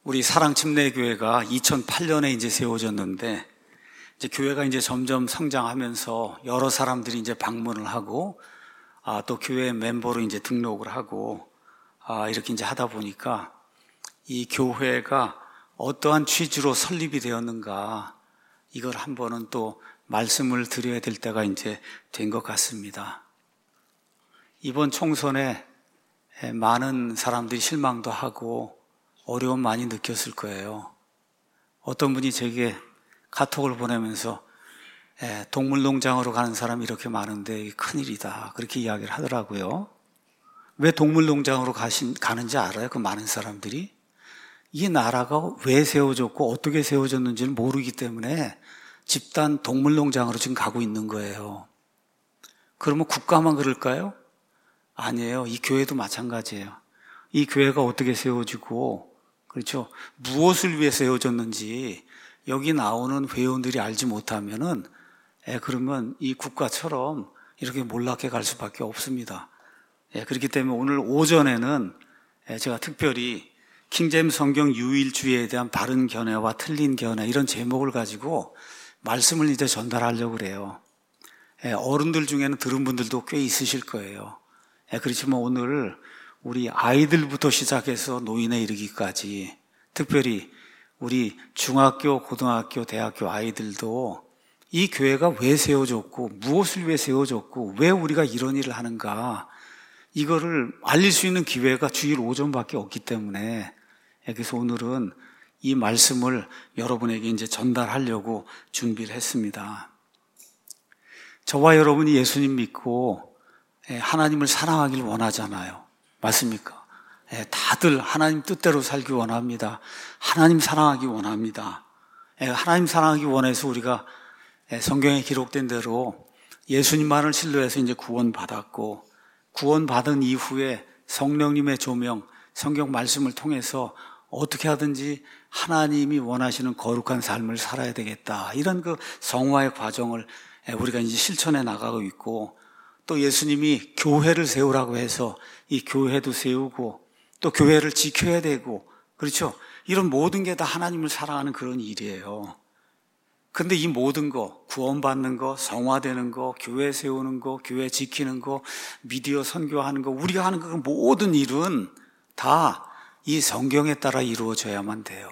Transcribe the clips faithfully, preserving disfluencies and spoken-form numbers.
우리 사랑침례교회가 이천팔 년에 이제 세워졌는데, 이제 교회가 이제 점점 성장하면서 여러 사람들이 이제 방문을 하고, 아, 또 교회 멤버로 이제 등록을 하고, 아, 이렇게 이제 하다 보니까 이 교회가 어떠한 취지로 설립이 되었는가, 이걸 한 번은 또 말씀을 드려야 될 때가 이제 된 것 같습니다. 이번 총선에 많은 사람들이 실망도 하고 어려움 많이 느꼈을 거예요. 어떤 분이 제게 카톡을 보내면서 동물농장으로 가는 사람이 이렇게 많은데 큰일이다, 그렇게 이야기를 하더라고요. 왜 동물농장으로 가신, 가는지 알아요? 그 많은 사람들이? 이 나라가 왜 세워졌고 어떻게 세워졌는지를 모르기 때문에 집단 동물농장으로 지금 가고 있는 거예요. 그러면 국가만 그럴까요? 아니에요. 이 교회도 마찬가지예요. 이 교회가 어떻게 세워지고, 그렇죠, 무엇을 위해 세워졌는지 여기 나오는 회원들이 알지 못하면은 예, 그러면 이 국가처럼 이렇게 몰락해 갈 수밖에 없습니다. 예, 그렇기 때문에 오늘 오전에는 예, 제가 특별히 킹제임스 성경 유일주의에 대한 바른 견해와 틀린 견해, 이런 제목을 가지고 말씀을 이제 전달하려고 그래요. 예, 어른들 중에는 들은 분들도 꽤 있으실 거예요. 예, 그렇지만 오늘 우리 아이들부터 시작해서 노인에 이르기까지, 특별히 우리 중학교, 고등학교, 대학교 아이들도 이 교회가 왜 세워졌고 무엇을 위해 세워졌고 왜 우리가 이런 일을 하는가, 이거를 알릴 수 있는 기회가 주일 오전밖에 없기 때문에, 그래서 오늘은 이 말씀을 여러분에게 이제 전달하려고 준비를 했습니다. 저와 여러분이 예수님 믿고 하나님을 사랑하길 원하잖아요. 맞습니까? 다들 하나님 뜻대로 살기 원합니다. 하나님 사랑하기 원합니다. 하나님 사랑하기 원해서 우리가 성경에 기록된 대로 예수님만을 신뢰해서 이제 구원받았고, 구원받은 이후에 성령님의 조명, 성경 말씀을 통해서 어떻게 하든지 하나님이 원하시는 거룩한 삶을 살아야 되겠다, 이런 그 성화의 과정을 우리가 이제 실천해 나가고 있고, 또 예수님이 교회를 세우라고 해서 이 교회도 세우고 또 교회를 지켜야 되고, 그렇죠? 이런 모든 게 다 하나님을 사랑하는 그런 일이에요. 근데 이 모든 거, 구원받는 거, 성화되는 거, 교회 세우는 거, 교회 지키는 거, 미디어 선교하는 거, 우리가 하는 그 모든 일은 다 이 성경에 따라 이루어져야만 돼요.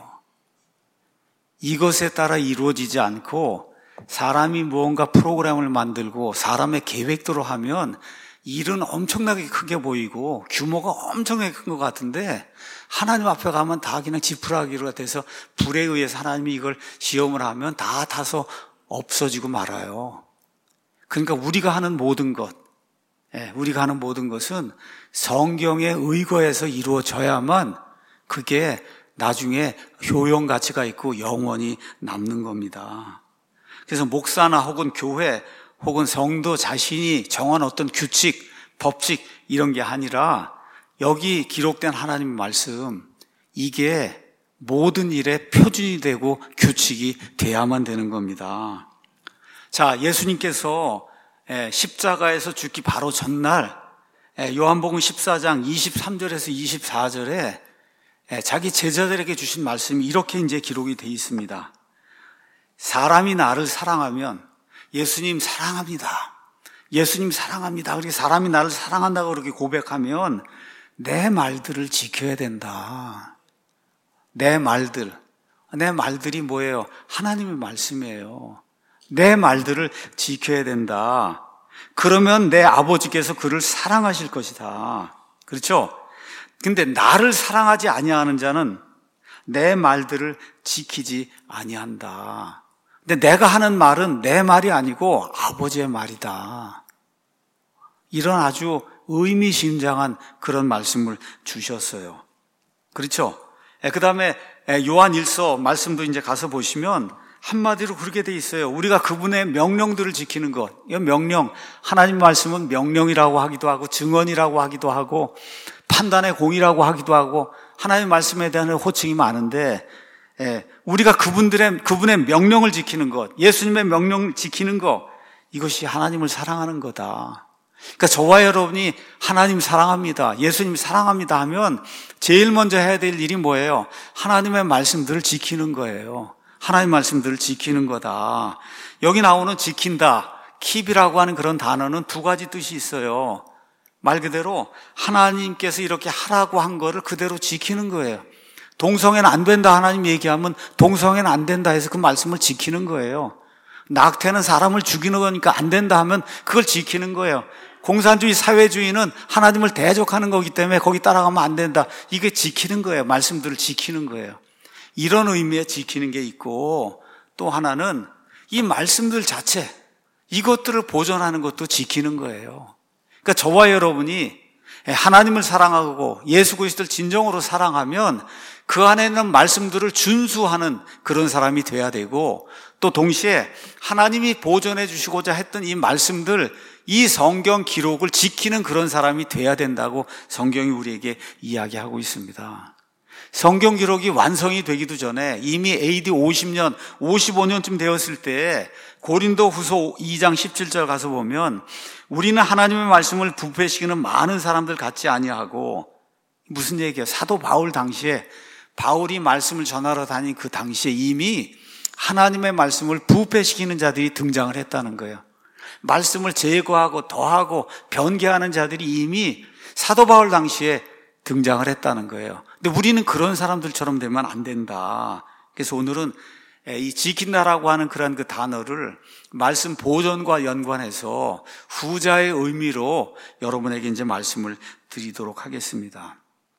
이것에 따라 이루어지지 않고 사람이 무언가 프로그램을 만들고 사람의 계획대로 하면 일은 엄청나게 크게 보이고 규모가 엄청나게 큰 것 같은데, 하나님 앞에 가면 다 그냥 지푸라기로 돼서 불에 의해서 하나님이 이걸 시험을 하면 다 타서 없어지고 말아요. 그러니까 우리가 하는 모든 것, 예, 우리가 하는 모든 것은 성경에 의거해서 이루어져야만 그게 나중에 효용 가치가 있고 영원히 남는 겁니다. 그래서 목사나 혹은 교회 혹은 성도 자신이 정한 어떤 규칙, 법칙, 이런 게 아니라 여기 기록된 하나님의 말씀, 이게 모든 일의 표준이 되고 규칙이 돼야만 되는 겁니다. 자, 예수님께서 십자가에서 죽기 바로 전날 요한복음 십사 장 이십삼 절에서 이십사 절에 자기 제자들에게 주신 말씀이 이렇게 이제 기록이 되어 있습니다. 사람이 나를 사랑하면, 예수님 사랑합니다, 예수님 사랑합니다, 그렇게 사람이 나를 사랑한다고 그렇게 고백하면 내 말들을 지켜야 된다. 내 말들, 내 말들이 뭐예요? 하나님의 말씀이에요. 내 말들을 지켜야 된다. 그러면 내 아버지께서 그를 사랑하실 것이다. 그렇죠? 근데 나를 사랑하지 아니하는 자는 내 말들을 지키지 아니한다. 근데 내가 하는 말은 내 말이 아니고 아버지의 말이다. 이런 아주 의미심장한 그런 말씀을 주셨어요. 그렇죠? 그 다음에 요한 일서 말씀도 이제 가서 보시면 한마디로 그렇게 돼 있어요. 우리가 그분의 명령들을 지키는 것. 이 명령, 하나님 말씀은 명령이라고 하기도 하고 증언이라고 하기도 하고 판단의 공이라고 하기도 하고 하나님 말씀에 대한 호칭이 많은데, 예, 우리가 그분들의 그분의 명령을 지키는 것, 예수님의 명령 지키는 것, 이것이 하나님을 사랑하는 거다. 그러니까 저와 여러분이 하나님 사랑합니다, 예수님 사랑합니다 하면 제일 먼저 해야 될 일이 뭐예요? 하나님의 말씀들을 지키는 거예요. 하나님 말씀들을 지키는 거다. 여기 나오는 지킨다, 킵이라고 하는 그런 단어는 두 가지 뜻이 있어요. 말 그대로 하나님께서 이렇게 하라고 한 거를 그대로 지키는 거예요. 동성애는 안 된다 하나님 얘기하면 동성애는 안 된다 해서 그 말씀을 지키는 거예요. 낙태는 사람을 죽이는 거니까 안 된다 하면 그걸 지키는 거예요. 공산주의 사회주의는 하나님을 대적하는 거기 때문에 거기 따라가면 안 된다. 이게 지키는 거예요. 말씀들을 지키는 거예요. 이런 의미에 지키는 게 있고, 또 하나는 이 말씀들 자체, 이것들을 보존하는 것도 지키는 거예요. 그러니까 저와 여러분이 하나님을 사랑하고 예수 그리스도를 진정으로 사랑하면 그 안에 있는 말씀들을 준수하는 그런 사람이 돼야 되고, 또 동시에 하나님이 보존해 주시고자 했던 이 말씀들, 이 성경 기록을 지키는 그런 사람이 돼야 된다고 성경이 우리에게 이야기하고 있습니다. 성경 기록이 완성이 되기도 전에 이미 에이디 오십 년, 오십오 년쯤 되었을 때 고린도 후서 이 장 십칠 절 가서 보면 우리는 하나님의 말씀을 부패시키는 많은 사람들 같지 아니하고, 무슨 얘기예요? 사도 바울 당시에, 바울이 말씀을 전하러 다닌 그 당시에 이미 하나님의 말씀을 부패시키는 자들이 등장을 했다는 거예요. 말씀을 제거하고 더하고 변개하는 자들이 이미 사도 바울 당시에 등장을 했다는 거예요. 근데 우리는 그런 사람들처럼 되면 안 된다. 그래서 오늘은 이 지킨다라고 하는 그런 그 단어를 말씀 보존과 연관해서 후자의 의미로 여러분에게 이제 말씀을 드리도록 하겠습니다.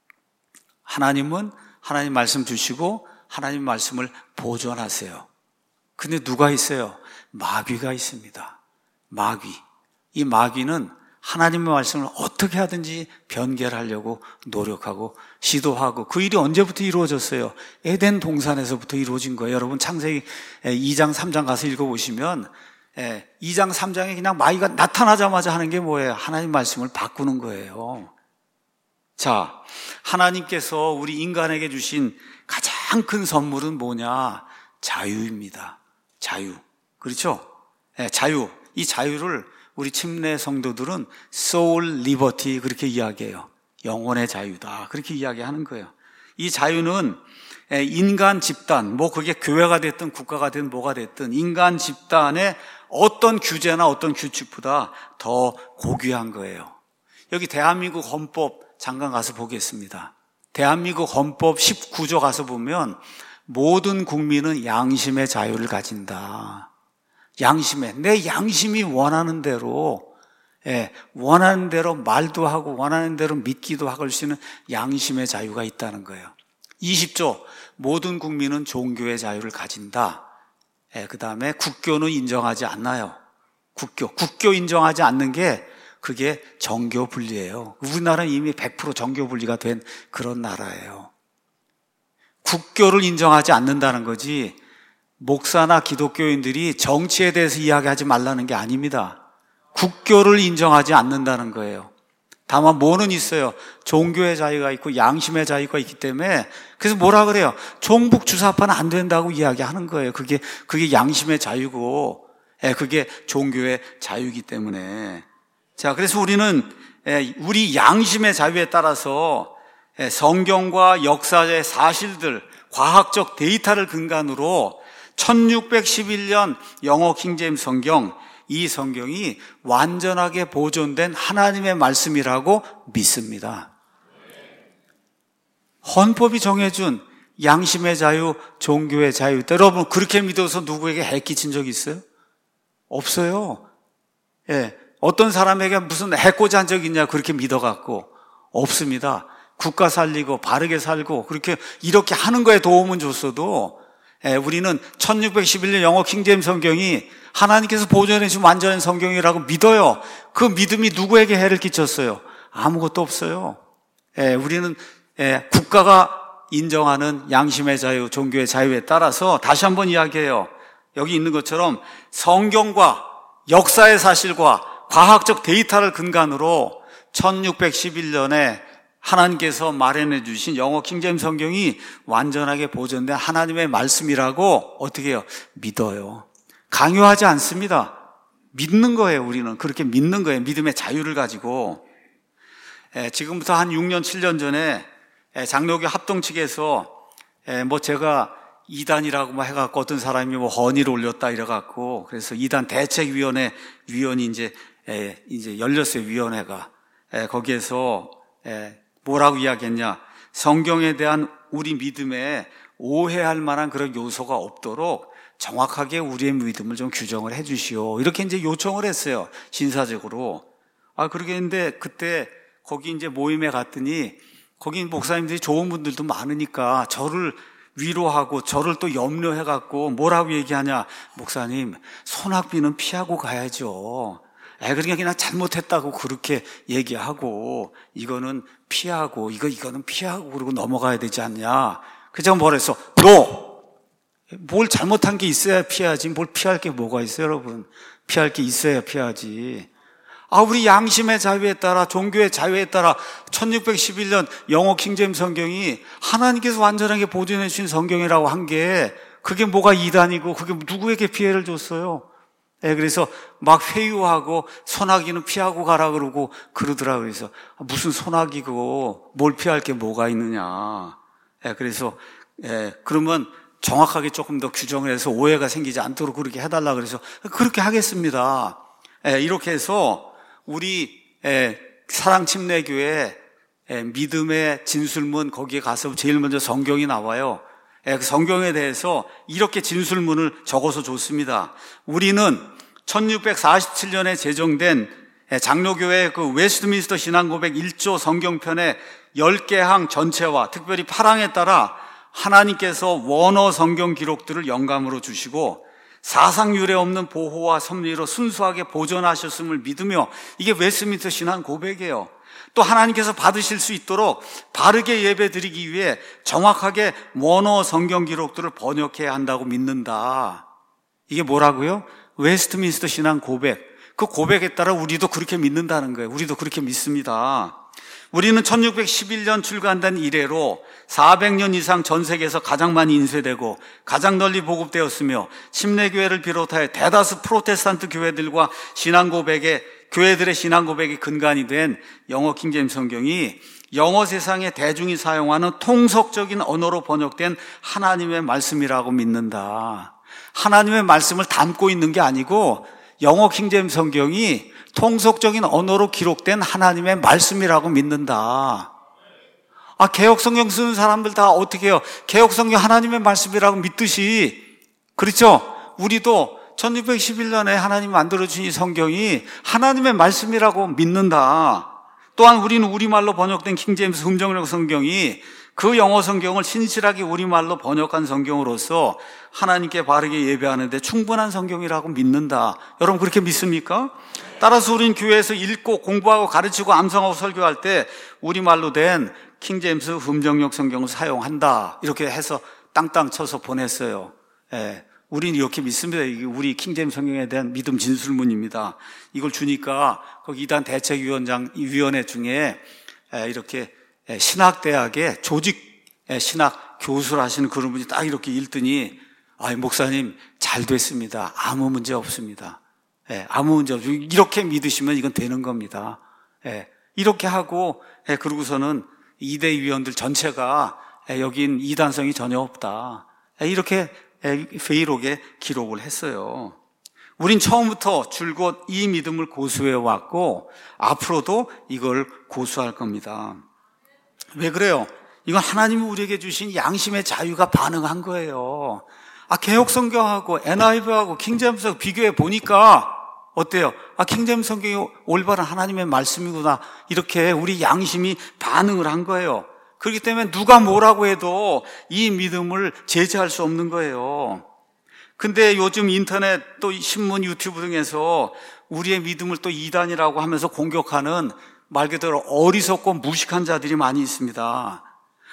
하나님은 하나님 말씀 주시고 하나님 말씀을 보존하세요. 근데 누가 있어요? 마귀가 있습니다. 마귀. 이 마귀는 하나님의 말씀을 어떻게 하든지 변개를 하려고 노력하고 시도하고, 그 일이 언제부터 이루어졌어요? 에덴 동산에서부터 이루어진 거예요. 여러분 창세기 이 장 삼 장 가서 읽어보시면 이 장 삼 장에 그냥 마귀가 나타나자마자 하는 게 뭐예요? 하나님 말씀을 바꾸는 거예요. 자, 하나님께서 우리 인간에게 주신 가장 큰 선물은 뭐냐? 자유입니다. 자유. 그렇죠? 네, 자유. 이 자유를 우리 침례 성도들은 soul liberty 그렇게 이야기해요. 영혼의 자유다. 그렇게 이야기하는 거예요. 이 자유는 인간 집단, 뭐 그게 교회가 됐든 국가가 됐든 뭐가 됐든 인간 집단의 어떤 규제나 어떤 규칙보다 더 고귀한 거예요. 여기 대한민국 헌법 잠깐 가서 보겠습니다. 대한민국 헌법 십구 조 가서 보면 모든 국민은 양심의 자유를 가진다. 양심에, 내 양심이 원하는 대로, 예, 원하는 대로 말도 하고 원하는 대로 믿기도 하고 할 수 있는 양심의 자유가 있다는 거예요. 이십 조 모든 국민은 종교의 자유를 가진다. 예, 그 다음에 국교는 인정하지 않나요? 국교, 국교 인정하지 않는 게 그게 정교 분리예요. 우리나라는 이미 백 퍼센트 정교 분리가 된 그런 나라예요. 국교를 인정하지 않는다는 거지, 목사나 기독교인들이 정치에 대해서 이야기하지 말라는 게 아닙니다. 국교를 인정하지 않는다는 거예요. 다만 뭐는 있어요? 종교의 자유가 있고 양심의 자유가 있기 때문에, 그래서 뭐라 그래요? 종북 주사파는 안 된다고 이야기하는 거예요. 그게 그게 양심의 자유고, 예, 그게 종교의 자유이기 때문에. 자, 그래서 우리는 예, 우리 양심의 자유에 따라서 예, 성경과 역사의 사실들, 과학적 데이터를 근간으로 천육백십일 년 영어 킹제임스 성경, 이 성경이 완전하게 보존된 하나님의 말씀이라고 믿습니다. 헌법이 정해준 양심의 자유, 종교의 자유, 여러분 그렇게 믿어서 누구에게 해 끼친 적 있어요? 없어요. 예, 어떤 사람에게 무슨 해코지 한 적 있냐 그렇게 믿어갖고 없습니다. 국가 살리고 바르게 살고 그렇게 이렇게 하는 거에 도움은 줬어도, 예, 우리는 천육백십일 년 영어 킹제임스 성경이 하나님께서 보존해 주신 완전한 성경이라고 믿어요. 그 믿음이 누구에게 해를 끼쳤어요? 아무것도 없어요. 예, 우리는 예, 국가가 인정하는 양심의 자유, 종교의 자유에 따라서 다시 한번 이야기해요. 여기 있는 것처럼 성경과 역사의 사실과 과학적 데이터를 근간으로 천육백십일 년에 하나님께서 마련해 주신 영어 킹제임스 성경이 완전하게 보존된 하나님의 말씀이라고 어떻게 해요? 믿어요. 강요하지 않습니다. 믿는 거예요. 우리는 그렇게 믿는 거예요. 믿음의 자유를 가지고. 예, 지금부터 한 육 년, 칠 년 전에 예, 장로교 합동 측에서 예, 뭐 제가 이단이라고 뭐 해갖고 어떤 사람이 뭐 헌의를 올렸다 이래갖고 그래서 이단 대책위원회 위원이 이제 예, 이제 열렸어요. 위원회가. 예, 거기에서 예, 뭐라고 이야기했냐? 성경에 대한 우리 믿음에 오해할 만한 그런 요소가 없도록 정확하게 우리의 믿음을 좀 규정을 해 주시오. 이렇게 이제 요청을 했어요. 신사적으로. 아, 그러게 했는데 그때 거기 이제 모임에 갔더니 거기 목사님들이 좋은 분들도 많으니까 저를 위로하고 저를 또 염려해 갖고 뭐라고 얘기하냐? 목사님, 손학비는 피하고 가야죠. 에, 그러니까 그냥 잘못했다고 그렇게 얘기하고 이거는 피하고 이거 이거는 피하고 그러고 넘어가야 되지 않냐? 그래서 제가 뭐라 했어? 노! 뭘 잘못한 게 있어야 피하지. 뭘 피할 게 뭐가 있어요, 여러분? 피할 게 있어야 피하지. 아, 우리 양심의 자유에 따라, 종교의 자유에 따라 천육백십일 년 영어 킹제임스 성경이 하나님께서 완전하게 보존해 주신 성경이라고 한 게 그게 뭐가 이단이고 그게 누구에게 피해를 줬어요? 예, 그래서 막 회유하고 소나기는 피하고 가라 그러고 그러더라고요. 그래서 무슨 소나기고 뭘 피할 게 뭐가 있느냐. 예, 그래서 예, 그러면 정확하게 조금 더 규정을 해서 오해가 생기지 않도록 그렇게 해달라 그래서 그렇게 하겠습니다. 예, 이렇게 해서 우리 예, 사랑침례교회 예, 믿음의 진술문 거기에 가서 제일 먼저 성경이 나와요. 예, 그 성경에 대해서 이렇게 진술문을 적어서 줬습니다. 우리는 천육백사십칠 년에 제정된 장로교회 그 웨스트민스터 신앙고백 일 조 성경편의 열 개 항 전체와 특별히 팔 항에 따라 하나님께서 원어 성경 기록들을 영감으로 주시고 사상 유례 없는 보호와 섭리로 순수하게 보존하셨음을 믿으며 이게 웨스트민스터 신앙 고백이에요. 또 하나님께서 받으실 수 있도록 바르게 예배드리기 위해 정확하게 원어 성경 기록들을 번역해야 한다고 믿는다. 이게 뭐라고요? 웨스트민스터 신앙 고백. 그 고백에 따라 우리도 그렇게 믿는다는 거예요. 우리도 그렇게 믿습니다. 우리는 천육백십일 년 출간된 이래로 사백 년 이상 전 세계에서 가장 많이 인쇄되고 가장 널리 보급되었으며 침례교회를 비롯하여 대다수 프로테스탄트 교회들과 신앙고백의 교회들의 신앙고백이 근간이 된 영어 킹제임스 성경이 영어 세상에 대중이 사용하는 통속적인 언어로 번역된 하나님의 말씀이라고 믿는다. 하나님의 말씀을 담고 있는 게 아니고 영어 킹제임스 성경이 통속적인 언어로 기록된 하나님의 말씀이라고 믿는다. 아, 개혁성경 쓰는 사람들 다 어떻게 해요? 개혁성경 하나님의 말씀이라고 믿듯이, 그렇죠? 우리도 천육백십일 년에 하나님이 만들어주신 이 성경이 하나님의 말씀이라고 믿는다. 또한 우리는 우리말로 번역된 킹제임스 음정역 성경이 그 영어 성경을 신실하게 우리말로 번역한 성경으로서 하나님께 바르게 예배하는 데 충분한 성경이라고 믿는다. 여러분 그렇게 믿습니까? 따라서 우리는 교회에서 읽고 공부하고 가르치고 암송하고 설교할 때 우리말로 된 킹제임스 음정역 성경을 사용한다. 이렇게 해서 땅땅 쳐서 보냈어요. 예, 우리는 이렇게 믿습니다. 이게 우리 킹제임스 성경에 대한 믿음 진술문입니다. 이걸 주니까 거기 이단 대책위원장 위원회 중에 이렇게 신학대학의 조직 신학 교수를 하시는 그런 분이 딱 이렇게 읽더니 아, 목사님 잘 됐습니다. 아무 문제 없습니다. 예, 아무 문제 없어요. 이렇게 믿으시면 이건 되는 겁니다. 예, 이렇게 하고 예, 그러고서는 이대 위원들 전체가 예, 여긴 이단성이 전혀 없다. 예, 이렇게 예, 회의록에 기록을 했어요. 우린 처음부터 줄곧 이 믿음을 고수해 왔고 앞으로도 이걸 고수할 겁니다. 왜 그래요? 이건 하나님이 우리에게 주신 양심의 자유가 반응한 거예요. 아, 개혁성경하고 엔아이브이하고 킹제임스 비교해 보니까 어때요? 아, 킹제임스 성경이 올바른 하나님의 말씀이구나. 이렇게 우리 양심이 반응을 한 거예요. 그렇기 때문에 누가 뭐라고 해도 이 믿음을 제재할 수 없는 거예요. 근데 요즘 인터넷 또 신문 유튜브 등에서 우리의 믿음을 또 이단이라고 하면서 공격하는 말 그대로 어리석고 무식한 자들이 많이 있습니다.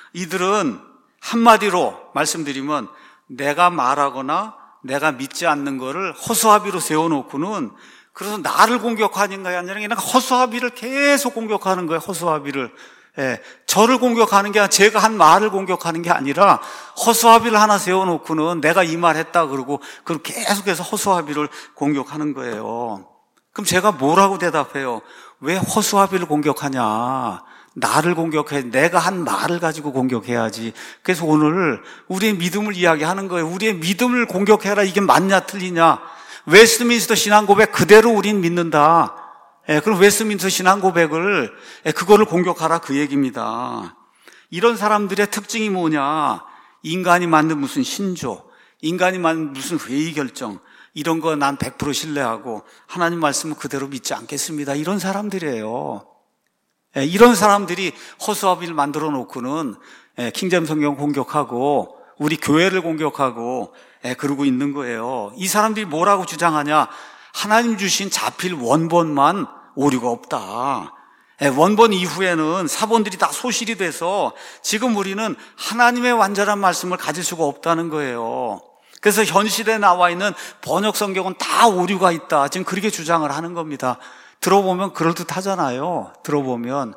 이들은 한마디로 말씀드리면 내가 말하거나 내가 믿지 않는 거를 허수아비로 세워놓고는 그래서 나를 공격하는 게 아니라 그냥 허수아비를 계속 공격하는 거예요. 허수아비를. 예, 저를 공격하는 게 아니라 제가 한 말을 공격하는 게 아니라 허수아비를 하나 세워놓고는 내가 이 말 했다 그러고 그럼 계속해서 허수아비를 공격하는 거예요. 그럼 제가 뭐라고 대답해요? 왜 허수아비를 공격하냐? 나를 공격해. 내가 한 말을 가지고 공격해야지. 그래서 오늘 우리의 믿음을 이야기하는 거예요. 우리의 믿음을 공격해라. 이게 맞냐 틀리냐? 웨스트민스터 신앙 고백 그대로 우린 믿는다. 예, 그럼 웨스트민스터 신앙 고백을 예, 그거를 공격하라 그 얘기입니다. 이런 사람들의 특징이 뭐냐? 인간이 만든 무슨 신조, 인간이 만든 무슨 회의 결정 이런 거 난 백 퍼센트 신뢰하고 하나님 말씀을 그대로 믿지 않겠습니다. 이런 사람들이에요. 예, 이런 사람들이 허수아비를 만들어 놓고는 예, 킹잼 성경 공격하고 우리 교회를 공격하고 예, 그러고 있는 거예요. 이 사람들이 뭐라고 주장하냐? 하나님 주신 자필 원본만 오류가 없다. 예, 원본 이후에는 사본들이 다 소실이 돼서 지금 우리는 하나님의 완전한 말씀을 가질 수가 없다는 거예요. 그래서 현 시대에 나와 있는 번역 성경은 다 오류가 있다. 지금 그렇게 주장을 하는 겁니다. 들어보면 그럴듯하잖아요. 들어보면.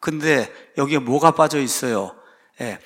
근데 여기에 뭐가 빠져 있어요? 예,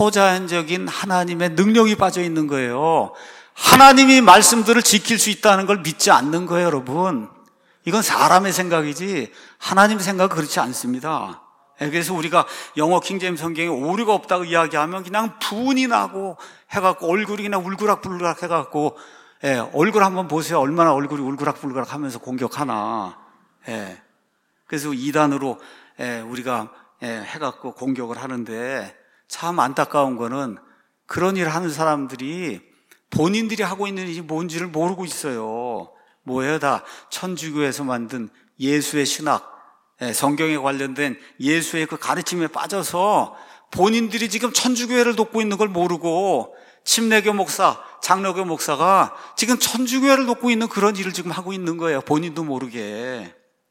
초자연적인 하나님의 능력이 빠져 있는 거예요. 하나님이 말씀들을 지킬 수 있다는 걸 믿지 않는 거예요, 여러분. 이건 사람의 생각이지 하나님의 생각은 그렇지 않습니다. 예, 그래서 우리가 영어 킹제임스 성경에 오류가 없다고 이야기하면 그냥 분이 나고 해갖고 얼굴이 그냥 울그락불그락 해갖고 예, 얼굴 한번 보세요. 얼마나 얼굴이 울그락불그락 하면서 공격하나. 예. 그래서 이단으로 예, 우리가 예, 해갖고 공격을 하는데 참 안타까운 거는 그런 일을 하는 사람들이 본인들이 하고 있는 일이 뭔지를 모르고 있어요. 뭐예요? 다 천주교에서 만든 예수의 신학, 예, 성경에 관련된 예수의 그 가르침에 빠져서 본인들이 지금 천주교회를 돕고 있는 걸 모르고 침례교 목사, 장로교 목사가 지금 천주교회를 돕고 있는 그런 일을 지금 하고 있는 거예요. 본인도 모르게.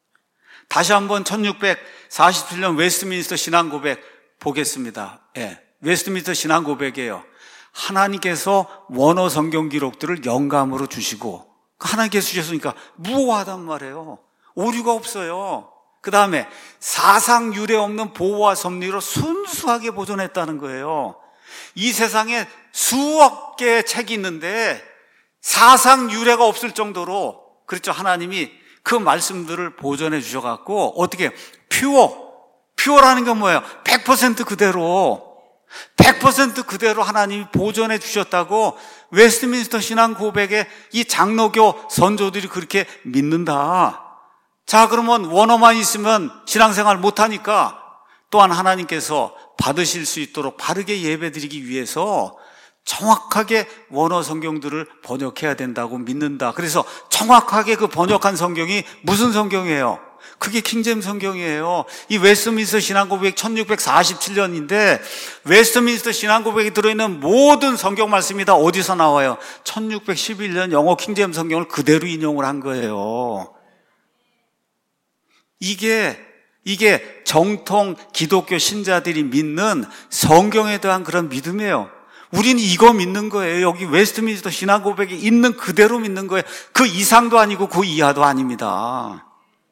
다시 한번 천육백사십칠 년 웨스트민스터 신앙 고백 보겠습니다. 예, 웨스트민스터 신앙 고백이에요. 하나님께서 원어 성경 기록들을 영감으로 주시고 하나님께서 주셨으니까 무오하단 말이에요. 오류가 없어요. 그 다음에 사상 유례 없는 보호와 섭리로 순수하게 보존했다는 거예요. 이 세상에 수억 개의 책이 있는데 사상 유례가 없을 정도로 그렇죠. 하나님이 그 말씀들을 보존해 주셔갖고 어떻게 퓨어, 퓨어라는 건 뭐예요? 백 퍼센트 그대로 백 퍼센트 그대로 하나님이 보존해 주셨다고 웨스트민스터 신앙 고백에 이 장로교 선조들이 그렇게 믿는다. 자, 그러면 원어만 있으면 신앙생활 못하니까 또한 하나님께서 받으실 수 있도록 바르게 예배드리기 위해서 정확하게 원어 성경들을 번역해야 된다고 믿는다. 그래서 정확하게 그 번역한 성경이 무슨 성경이에요? 그게 킹제임 성경이에요. 이 웨스트민스터 신앙고백 천육백사십칠 년인데 웨스트민스터 신앙고백에 들어있는 모든 성경 말씀이 다 어디서 나와요? 천육백십일 년 영어 킹제임 성경을 그대로 인용을 한 거예요. 이게 이게 정통 기독교 신자들이 믿는 성경에 대한 그런 믿음이에요. 우리는 이거 믿는 거예요. 여기 웨스트민스터 신앙 고백에 있는 그대로 믿는 거예요. 그 이상도 아니고 그 이하도 아닙니다.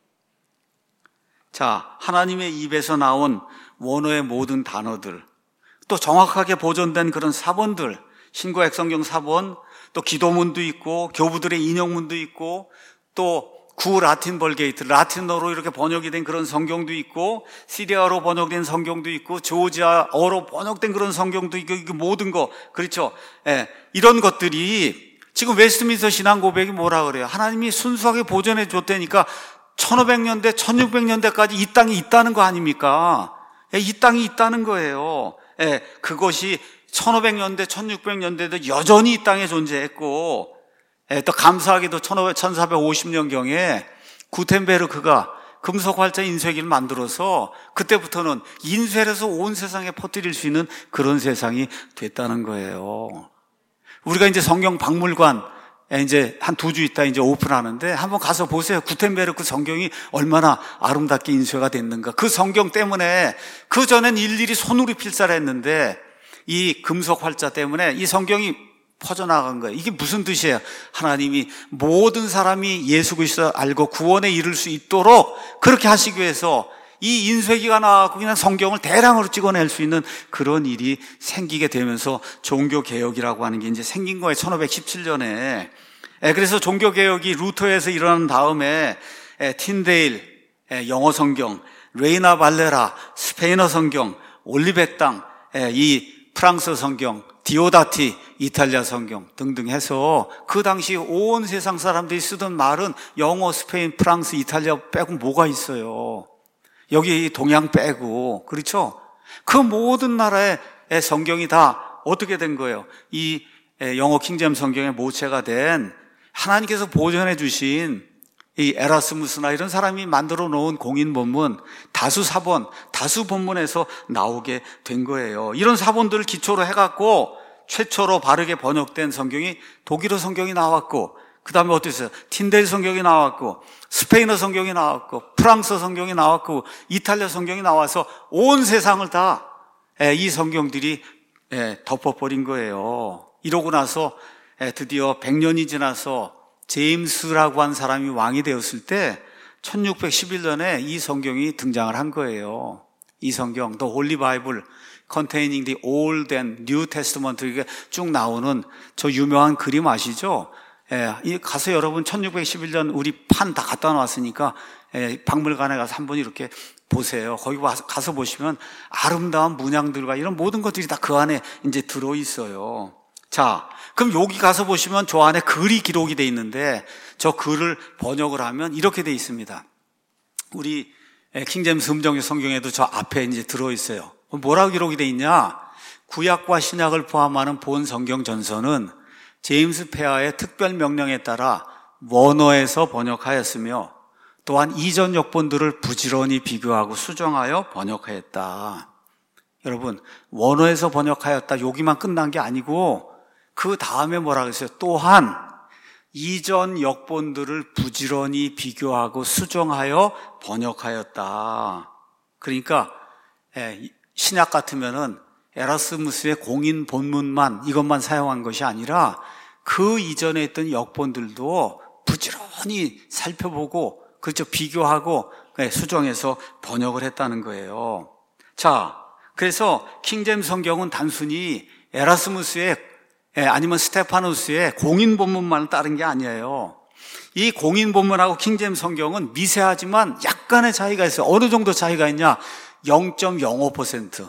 자, 하나님의 입에서 나온 원어의 모든 단어들, 또 정확하게 보존된 그런 사본들, 신구약 성경 사본, 또 기도문도 있고 교부들의 인용문도 있고 또 구 라틴 벌게이트, 라틴어로 이렇게 번역이 된 그런 성경도 있고 시리아어로 번역된 성경도 있고 조지아어로 번역된 그런 성경도 있고 이게 모든 거 그렇죠? 예, 이런 것들이 지금 웨스트민스터 신앙 고백이 뭐라 그래요? 하나님이 순수하게 보존해 줬다니까 천오백 년대, 천육백 년대까지 이 땅이 있다는 거 아닙니까? 예, 이 땅이 있다는 거예요. 예, 그것이 천오백 년대, 천육백 년대도 여전히 이 땅에 존재했고 예, 또 감사하게도 천사백오십 년경에 구텐베르크가 금속 활자 인쇄기를 만들어서 그때부터는 인쇄해서 온 세상에 퍼뜨릴 수 있는 그런 세상이 됐다는 거예요. 우리가 이제 성경 박물관 이제 한 두 주 있다 이제 오픈하는데 한번 가서 보세요. 구텐베르크 성경이 얼마나 아름답게 인쇄가 됐는가. 그 성경 때문에 그 전엔 일일이 손으로 필사를 했는데 이 금속 활자 때문에 이 성경이 퍼져나간 거예요. 이게 무슨 뜻이에요? 하나님이 모든 사람이 예수 그리스도를 알고 구원에 이를 수 있도록 그렇게 하시기 위해서 이 인쇄기가 나와서 그냥 성경을 대량으로 찍어낼 수 있는 그런 일이 생기게 되면서 종교개혁이라고 하는 게 이제 생긴 거예요. 천오백십칠 년에. 그래서 종교개혁이 루터에서 일어난 다음에 틴데일 영어 성경, 레이나 발레라 스페인어 성경, 올리백당 이 프랑스 성경, 디오다티 이탈리아 성경 등등 해서 그 당시 온 세상 사람들이 쓰던 말은 영어, 스페인, 프랑스, 이탈리아 빼고 뭐가 있어요. 여기 동양 빼고, 그렇죠? 그 모든 나라의 성경이 다 어떻게 된 거예요? 이 영어 킹제임스 성경의 모체가 된 하나님께서 보존해 주신 이 에라스무스나 이런 사람이 만들어 놓은 공인 본문, 다수 사본, 다수 본문에서 나오게 된 거예요. 이런 사본들을 기초로 해갖고 최초로 바르게 번역된 성경이 독일어 성경이 나왔고, 그 다음에 어땠어요? 틴데일 성경이 나왔고, 스페인어 성경이 나왔고, 프랑스 성경이 나왔고, 이탈리아 성경이 나와서 온 세상을 다 이 성경들이 덮어버린 거예요. 이러고 나서 드디어 백 년이 지나서 제임스라고 한 사람이 왕이 되었을 때 천육백십일 년에 이 성경이 등장을 한 거예요. 이 성경, The Holy Bible containing the Old and New Testament, 이게 쭉 나오는 저 유명한 그림 아시죠? 예, 이 가서 여러분 천육백십일 년 우리 판 다 갖다 놨으니까 예, 박물관에 가서 한번 이렇게 보세요. 거기 가서 보시면 아름다운 문양들과 이런 모든 것들이 다 그 안에 이제 들어 있어요. 자, 그럼 여기 가서 보시면 저 안에 글이 기록이 돼 있는데 저 글을 번역을 하면 이렇게 돼 있습니다. 우리 킹제임스 음정의 성경에도 저 앞에 이제 들어 있어요. 뭐라고 기록이 돼 있냐? 구약과 신약을 포함하는 본 성경 전서는 제임스 페어의 특별 명령에 따라 원어에서 번역하였으며 또한 이전 역본들을 부지런히 비교하고 수정하여 번역하였다. 여러분, 원어에서 번역하였다 여기만 끝난 게 아니고 그 다음에 뭐라고 했어요? 또한 이전 역본들을 부지런히 비교하고 수정하여 번역하였다. 그러니까 신약 같으면은 에라스무스의 공인 본문만 이것만 사용한 것이 아니라 그 이전에 있던 역본들도 부지런히 살펴보고 그렇죠, 비교하고 수정해서 번역을 했다는 거예요. 자, 그래서 킹제임스 성경은 단순히 에라스무스의 아니면 스테파누스의 공인 본문만을 따른 게 아니에요. 이 공인 본문하고 킹제임스 성경은 미세하지만 약간의 차이가 있어요. 어느 정도 차이가 있냐? 영 점 영오 퍼센트.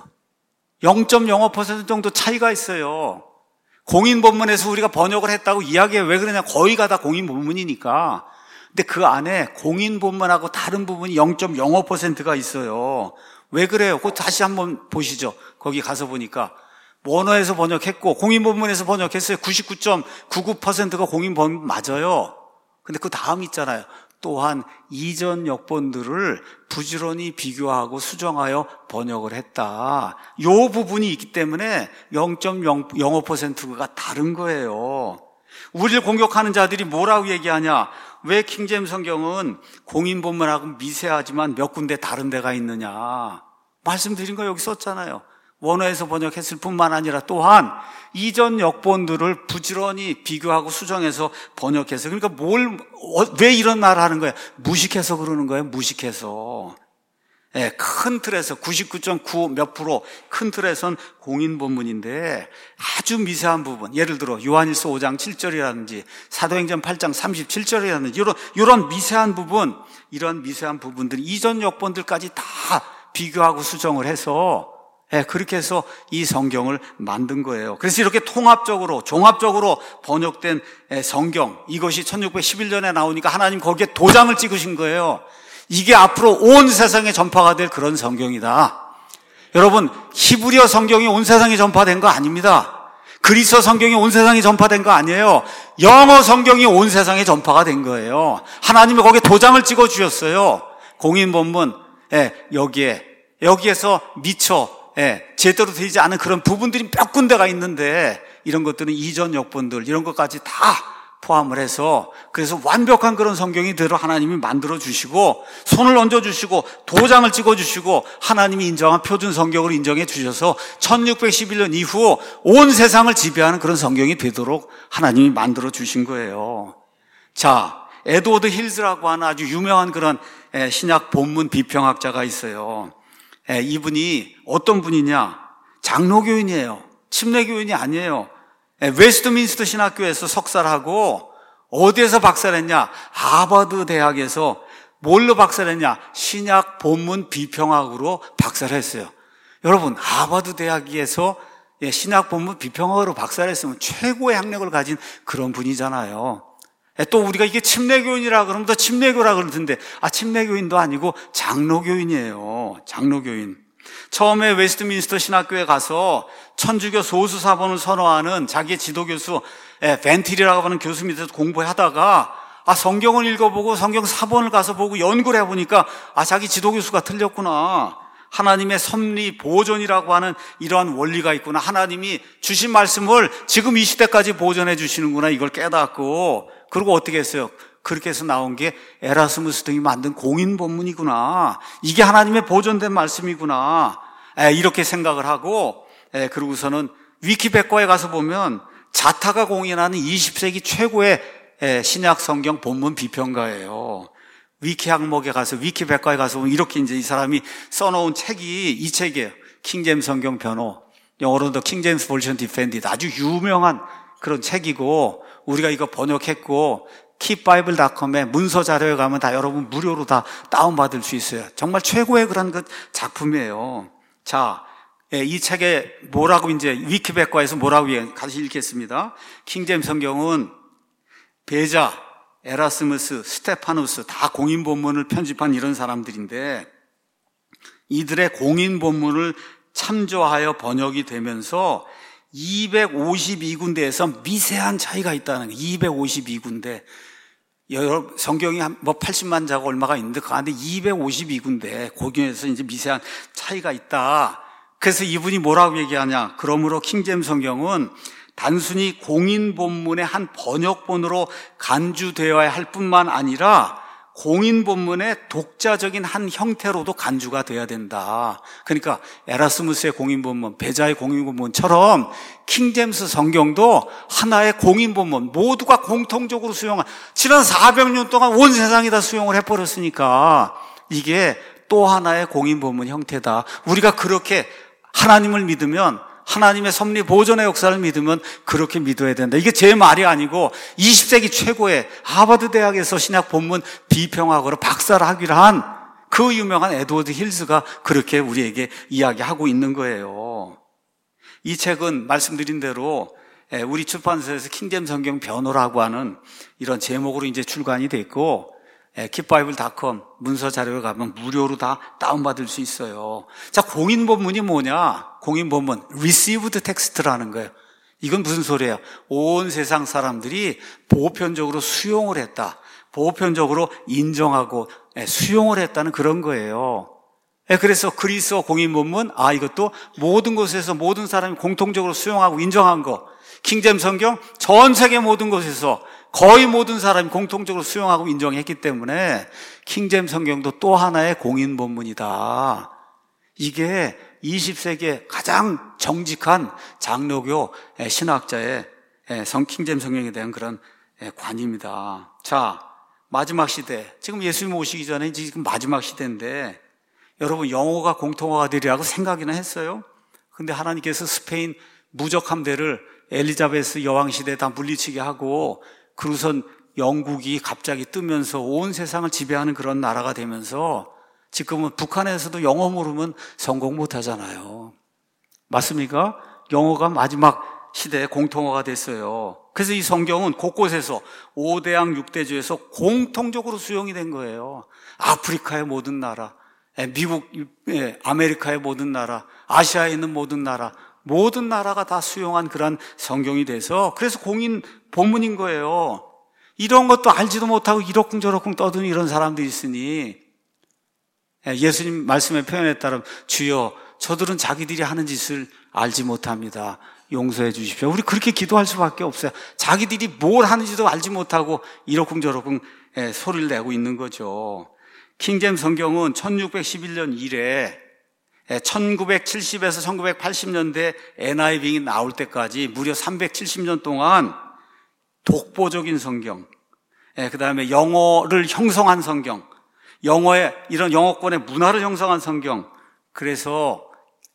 영 점 영오 퍼센트 정도 차이가 있어요. 공인 본문에서 우리가 번역을 했다고 이야기해. 왜 그러냐? 거의가 다 공인 본문이니까. 근데 그 안에 공인 본문하고 다른 부분이 영 점 영오 퍼센트가 있어요. 왜 그래요? 그거 다시 한번 보시죠. 거기 가서 보니까 원어에서 번역했고 공인 본문에서 번역했어요. 구십구 점 구구 퍼센트가 공인 본문 맞아요. 근데 그 다음 있잖아요. 또한 이전 역본들을 부지런히 비교하고 수정하여 번역을 했다. 요 부분이 있기 때문에 영 점 영오 퍼센트가 다른 거예요. 우리를 공격하는 자들이 뭐라고 얘기하냐? 왜 킹제임스 성경은 공인 본문하고 미세하지만 몇 군데 다른 데가 있느냐? 말씀드린 거 여기 썼잖아요. 원어에서 번역했을 뿐만 아니라 또한 이전 역본들을 부지런히 비교하고 수정해서 번역해서, 그러니까 뭘, 왜 이런 말을 하는 거예요? 무식해서 그러는 거예요. 무식해서. 예, 큰 틀에서 구십구 점 구 몇 프로 큰 틀에선 공인 본문인데 아주 미세한 부분, 예를 들어 요한일서 오 장 칠 절이라든지 사도행전 팔 장 삼십칠 절이라든지 이런 이런 미세한 부분, 이런 미세한 부분들이 이전 역본들까지 다 비교하고 수정을 해서 예, 그렇게 해서 이 성경을 만든 거예요. 그래서 이렇게 통합적으로 종합적으로 번역된 성경, 이것이 천육백십일 년에 나오니까 하나님 거기에 도장을 찍으신 거예요. 이게 앞으로 온 세상에 전파가 될 그런 성경이다. 여러분, 히브리어 성경이 온 세상에 전파된 거 아닙니다. 그리스어 성경이 온 세상에 전파된 거 아니에요. 영어 성경이 온 세상에 전파가 된 거예요. 하나님이 거기에 도장을 찍어 주셨어요. 공인 본문, 예, 여기에 여기에서 미처 예, 제대로 되지 않은 그런 부분들이 몇 군데가 있는데 이런 것들은 이전 역본들 이런 것까지 다 포함을 해서 그래서 완벽한 그런 성경이 되도록 하나님이 만들어 주시고 손을 얹어 주시고 도장을 찍어 주시고 하나님이 인정한 표준 성경을 인정해 주셔서 천육백십일 년 이후 온 세상을 지배하는 그런 성경이 되도록 하나님이 만들어 주신 거예요. 자, 에드워드 힐즈라고 하는 아주 유명한 그런 신약 본문 비평학자가 있어요. 이분이 어떤 분이냐? 장로교인이에요. 침례교인이 아니에요. 웨스트민스터 신학교에서 석사를 하고 어디에서 박사를 했냐? 하버드 대학에서 뭘로 박사를 했냐? 신약 본문 비평학으로 박사를 했어요. 여러분, 하버드 대학에서 신약 본문 비평학으로 박사를 했으면 최고의 학력을 가진 그런 분이잖아요. 또 우리가 이게 침례교인이라 그러면 더 침례교라 그러던데, 아, 침례교인도 아니고 장로교인이에요. 장로교인. 처음에 웨스트민스터 신학교에 가서 천주교 소수 사본을 선호하는 자기의 지도교수 벤틸이라고 하는 교수 밑에서 공부하다가 아, 성경을 읽어보고 성경 사본을 가서 보고 연구를 해보니까 아, 자기 지도교수가 틀렸구나. 하나님의 섭리 보존이라고 하는 이러한 원리가 있구나. 하나님이 주신 말씀을 지금 이 시대까지 보존해 주시는구나. 이걸 깨닫고, 그리고 어떻게 했어요? 그렇게 해서 나온 게 에라스무스 등이 만든 공인 본문이구나. 이게 하나님의 보존된 말씀이구나. 에, 이렇게 생각을 하고, 에, 그러고서는 위키백과에 가서 보면 자타가 공인하는 이십 세기 최고의 에, 신약 성경 본문 비평가예요. 위키 항목에 가서, 위키백과에 가서 보면 이렇게 이제 이 사람이 써놓은 책이 이 책이에요. 킹제임스 성경 변호. 영어로는 킹제임스 버전 디펜디드. 아주 유명한 그런 책이고, 우리가 이거 번역했고, 킵바이블 닷컴에 문서 자료에 가면 다 여러분 무료로 다 다운받을 수 있어요. 정말 최고의 그런 그 작품이에요. 자, 이 책에 뭐라고 이제 위키백과에서 뭐라고 해요? 같이 읽겠습니다. 킹제임스 성경은 베자, 에라스무스, 스테파누스 다 공인 본문을 편집한 이런 사람들인데 이들의 공인 본문을 참조하여 번역이 되면서 이백오십이 군데에서 미세한 차이가 있다는 거예요. 이백오십이 군데. 여러 성경이 한 뭐 팔십만 자가 얼마가 있는데 그 안에 이백오십이 군데 고경에서 이제 미세한 차이가 있다. 그래서 이분이 뭐라고 얘기하냐? 그러므로 킹제임스 성경은 단순히 공인 본문의 한 번역본으로 간주되어야 할 뿐만 아니라 공인 본문의 독자적인 한 형태로도 간주가 돼야 된다. 그러니까 에라스무스의 공인 본문, 베자의 공인 본문처럼 킹제임스 성경도 하나의 공인 본문, 모두가 공통적으로 수용한, 지난 사백 년 동안 온 세상이 다 수용을 해버렸으니까 이게 또 하나의 공인 본문 형태다. 우리가 그렇게 하나님을 믿으면, 하나님의 섭리 보존의 역사를 믿으면 그렇게 믿어야 된다. 이게 제 말이 아니고 이십 세기 최고의 하버드 대학에서 신약 본문 비평학으로 박사를 하기로 한 그 유명한 에드워드 힐스가 그렇게 우리에게 이야기하고 있는 거예요. 이 책은 말씀드린 대로 우리 출판사에서 킹제임스 성경 변호라고 하는 이런 제목으로 이제 출간이 됐고, 킵바이블 닷컴 문서 자료에 가면 무료로 다 다운받을 수 있어요. 자, 공인 본문이 뭐냐? 공인 본문, received text라는 거예요. 이건 무슨 소리예요? 온 세상 사람들이 보편적으로 수용을 했다. 보편적으로 인정하고 수용을 했다는 그런 거예요. 그래서 그리스어 공인 본문, 아, 이것도 모든 곳에서 모든 사람이 공통적으로 수용하고 인정한 거. 킹제임스 성경 전 세계 모든 곳에서 거의 모든 사람이 공통적으로 수용하고 인정했기 때문에 킹제임스 성경도 또 하나의 공인 본문이다. 이게 이십 세기의 가장 정직한 장로교 신학자의 성 킹제임스 성경에 대한 그런 관입니다. 자, 마지막 시대. 지금 예수님 오시기 전에 지금 마지막 시대인데 여러분 영어가 공통어가 되리라고 생각이나 했어요? 근데 하나님께서 스페인 무적 함대를 엘리자베스 여왕 시대에 다 물리치게 하고 그러선 영국이 갑자기 뜨면서 온 세상을 지배하는 그런 나라가 되면서 지금은 북한에서도 영어 모르면 성공 못 하잖아요. 맞습니까? 영어가 마지막 시대에 공통어가 됐어요. 그래서 이 성경은 곳곳에서 오 대양 육 대주에서 공통적으로 수용이 된 거예요. 아프리카의 모든 나라, 미국, 아메리카의 모든 나라, 아시아에 있는 모든 나라, 모든 나라가 다 수용한 그런 성경이 돼서 그래서 공인 본문인 거예요. 이런 것도 알지도 못하고 이러쿵저러쿵 떠드는 이런 사람들이 있으니 예수님 말씀의 표현에 따르면 주여 저들은 자기들이 하는 짓을 알지 못합니다. 용서해 주십시오. 우리 그렇게 기도할 수밖에 없어요. 자기들이 뭘 하는지도 알지 못하고 이러쿵저러쿵 소리를 내고 있는 거죠. 킹제임스 성경은 천육백십일 년 이래 천구백칠십에서 천구백팔십 년대 엔아이브이 나올 때까지 무려 삼백칠십 년 동안 독보적인 성경, 그 다음에 영어를 형성한 성경, 영어의 이런 영어권의 문화를 형성한 성경. 그래서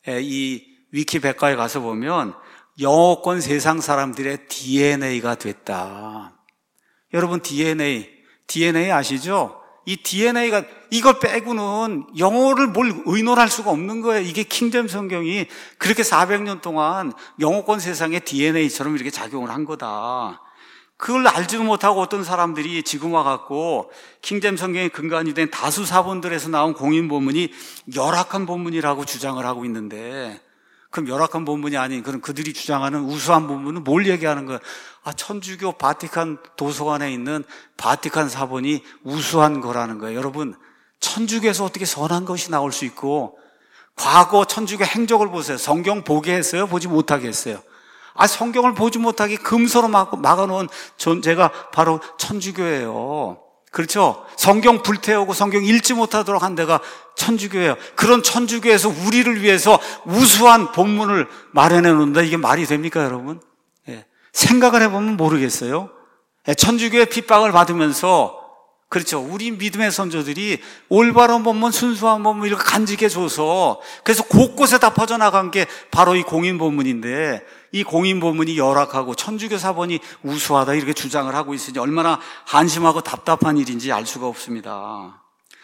이 위키백과에 가서 보면 영어권 세상 사람들의 디엔에이가 됐다. 여러분 디엔에이, 디엔에이 아시죠? 이 디엔에이가 이걸 빼고는 영어를 뭘 의논할 수가 없는 거예요. 이게 킹제임스 성경이 그렇게 사백 년 동안 영어권 세상의 디엔에이처럼 이렇게 작용을 한 거다. 그걸 알지도 못하고 어떤 사람들이 지금 와갖고 킹제임스 성경의 근간이 된 다수 사본들에서 나온 공인 본문이 열악한 본문이라고 주장을 하고 있는데, 그럼 열악한 본문이 아닌 그럼 그들이 주장하는 우수한 본문은 뭘 얘기하는 거야? 아, 천주교 바티칸 도서관에 있는 바티칸 사본이 우수한 거라는 거예요. 여러분, 천주교에서 어떻게 선한 것이 나올 수 있고, 과거 천주교 행적을 보세요. 성경 보게 했어요? 보지 못하게 했어요? 아, 성경을 보지 못하게 금서로 막아놓은 존재가 바로 천주교예요. 그렇죠? 성경 불태우고 성경 읽지 못하도록 한 데가 천주교예요. 그런 천주교에서 우리를 위해서 우수한 본문을 마련해 놓는다. 이게 말이 됩니까, 여러분? 예. 생각을 해보면 모르겠어요. 예. 천주교의 핍박을 받으면서, 그렇죠, 우리 믿음의 선조들이 올바른 본문, 순수한 본문 이렇게 간직해 줘서, 그래서 곳곳에 다 퍼져나간 게 바로 이 공인 본문인데, 이 공인 본문이 열악하고 천주교 사본이 우수하다 이렇게 주장을 하고 있으니 얼마나 한심하고 답답한 일인지 알 수가 없습니다.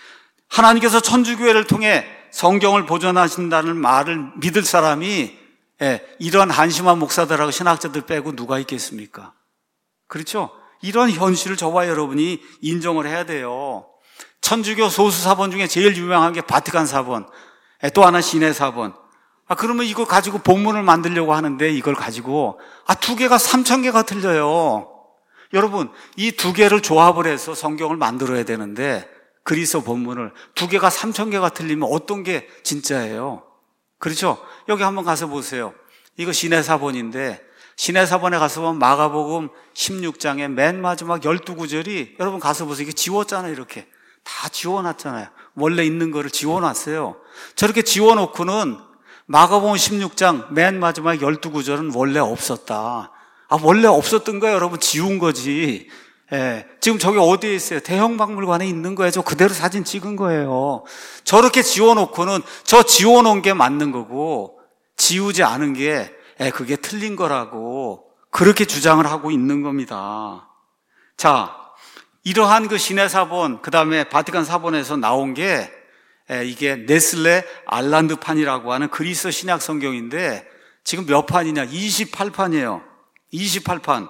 하나님께서 천주교회를 통해 성경을 보존하신다는 말을 믿을 사람이, 예, 이런 한심한 목사들하고 신학자들 빼고 누가 있겠습니까? 그렇죠? 이런 현실을 저와 여러분이 인정을 해야 돼요. 천주교 소수 사본 중에 제일 유명한 게 바티칸 사본, 예, 또 하나 시내 사본. 아, 그러면 이거 가지고 본문을 만들려고 하는데 이걸 가지고, 아, 두 개가 삼천 개가 틀려요. 여러분, 이 두 개를 조합을 해서 성경을 만들어야 되는데, 그리스도 본문을 두 개가 삼천 개가 틀리면 어떤 게 진짜예요? 그렇죠? 여기 한번 가서 보세요. 이거 시내사본인데, 시내사본에 가서 보면 마가복음 십육 장의 맨 마지막 열두 구절이, 여러분 가서 보세요. 이게 지웠잖아요, 이렇게. 다 지워놨잖아요. 원래 있는 거를 지워놨어요. 저렇게 지워놓고는 마가복음 십육 장 맨 마지막 열두 구절은 원래 없었다. 아, 원래 없었던 거예요, 여러분. 지운 거지. 예, 지금 저기 어디에 있어요? 대형박물관에 있는 거예요. 저 그대로 사진 찍은 거예요. 저렇게 지워놓고는 저 지워놓은 게 맞는 거고, 지우지 않은 게, 예, 그게 틀린 거라고 그렇게 주장을 하고 있는 겁니다. 자, 이러한 그 시내사본, 그 다음에 바티칸 사본에서 나온 게, 예, 이게 네슬레 알란드판이라고 하는 그리스 신약 성경인데, 지금 몇 판이냐? 이십팔 판이에요. 이십팔 판.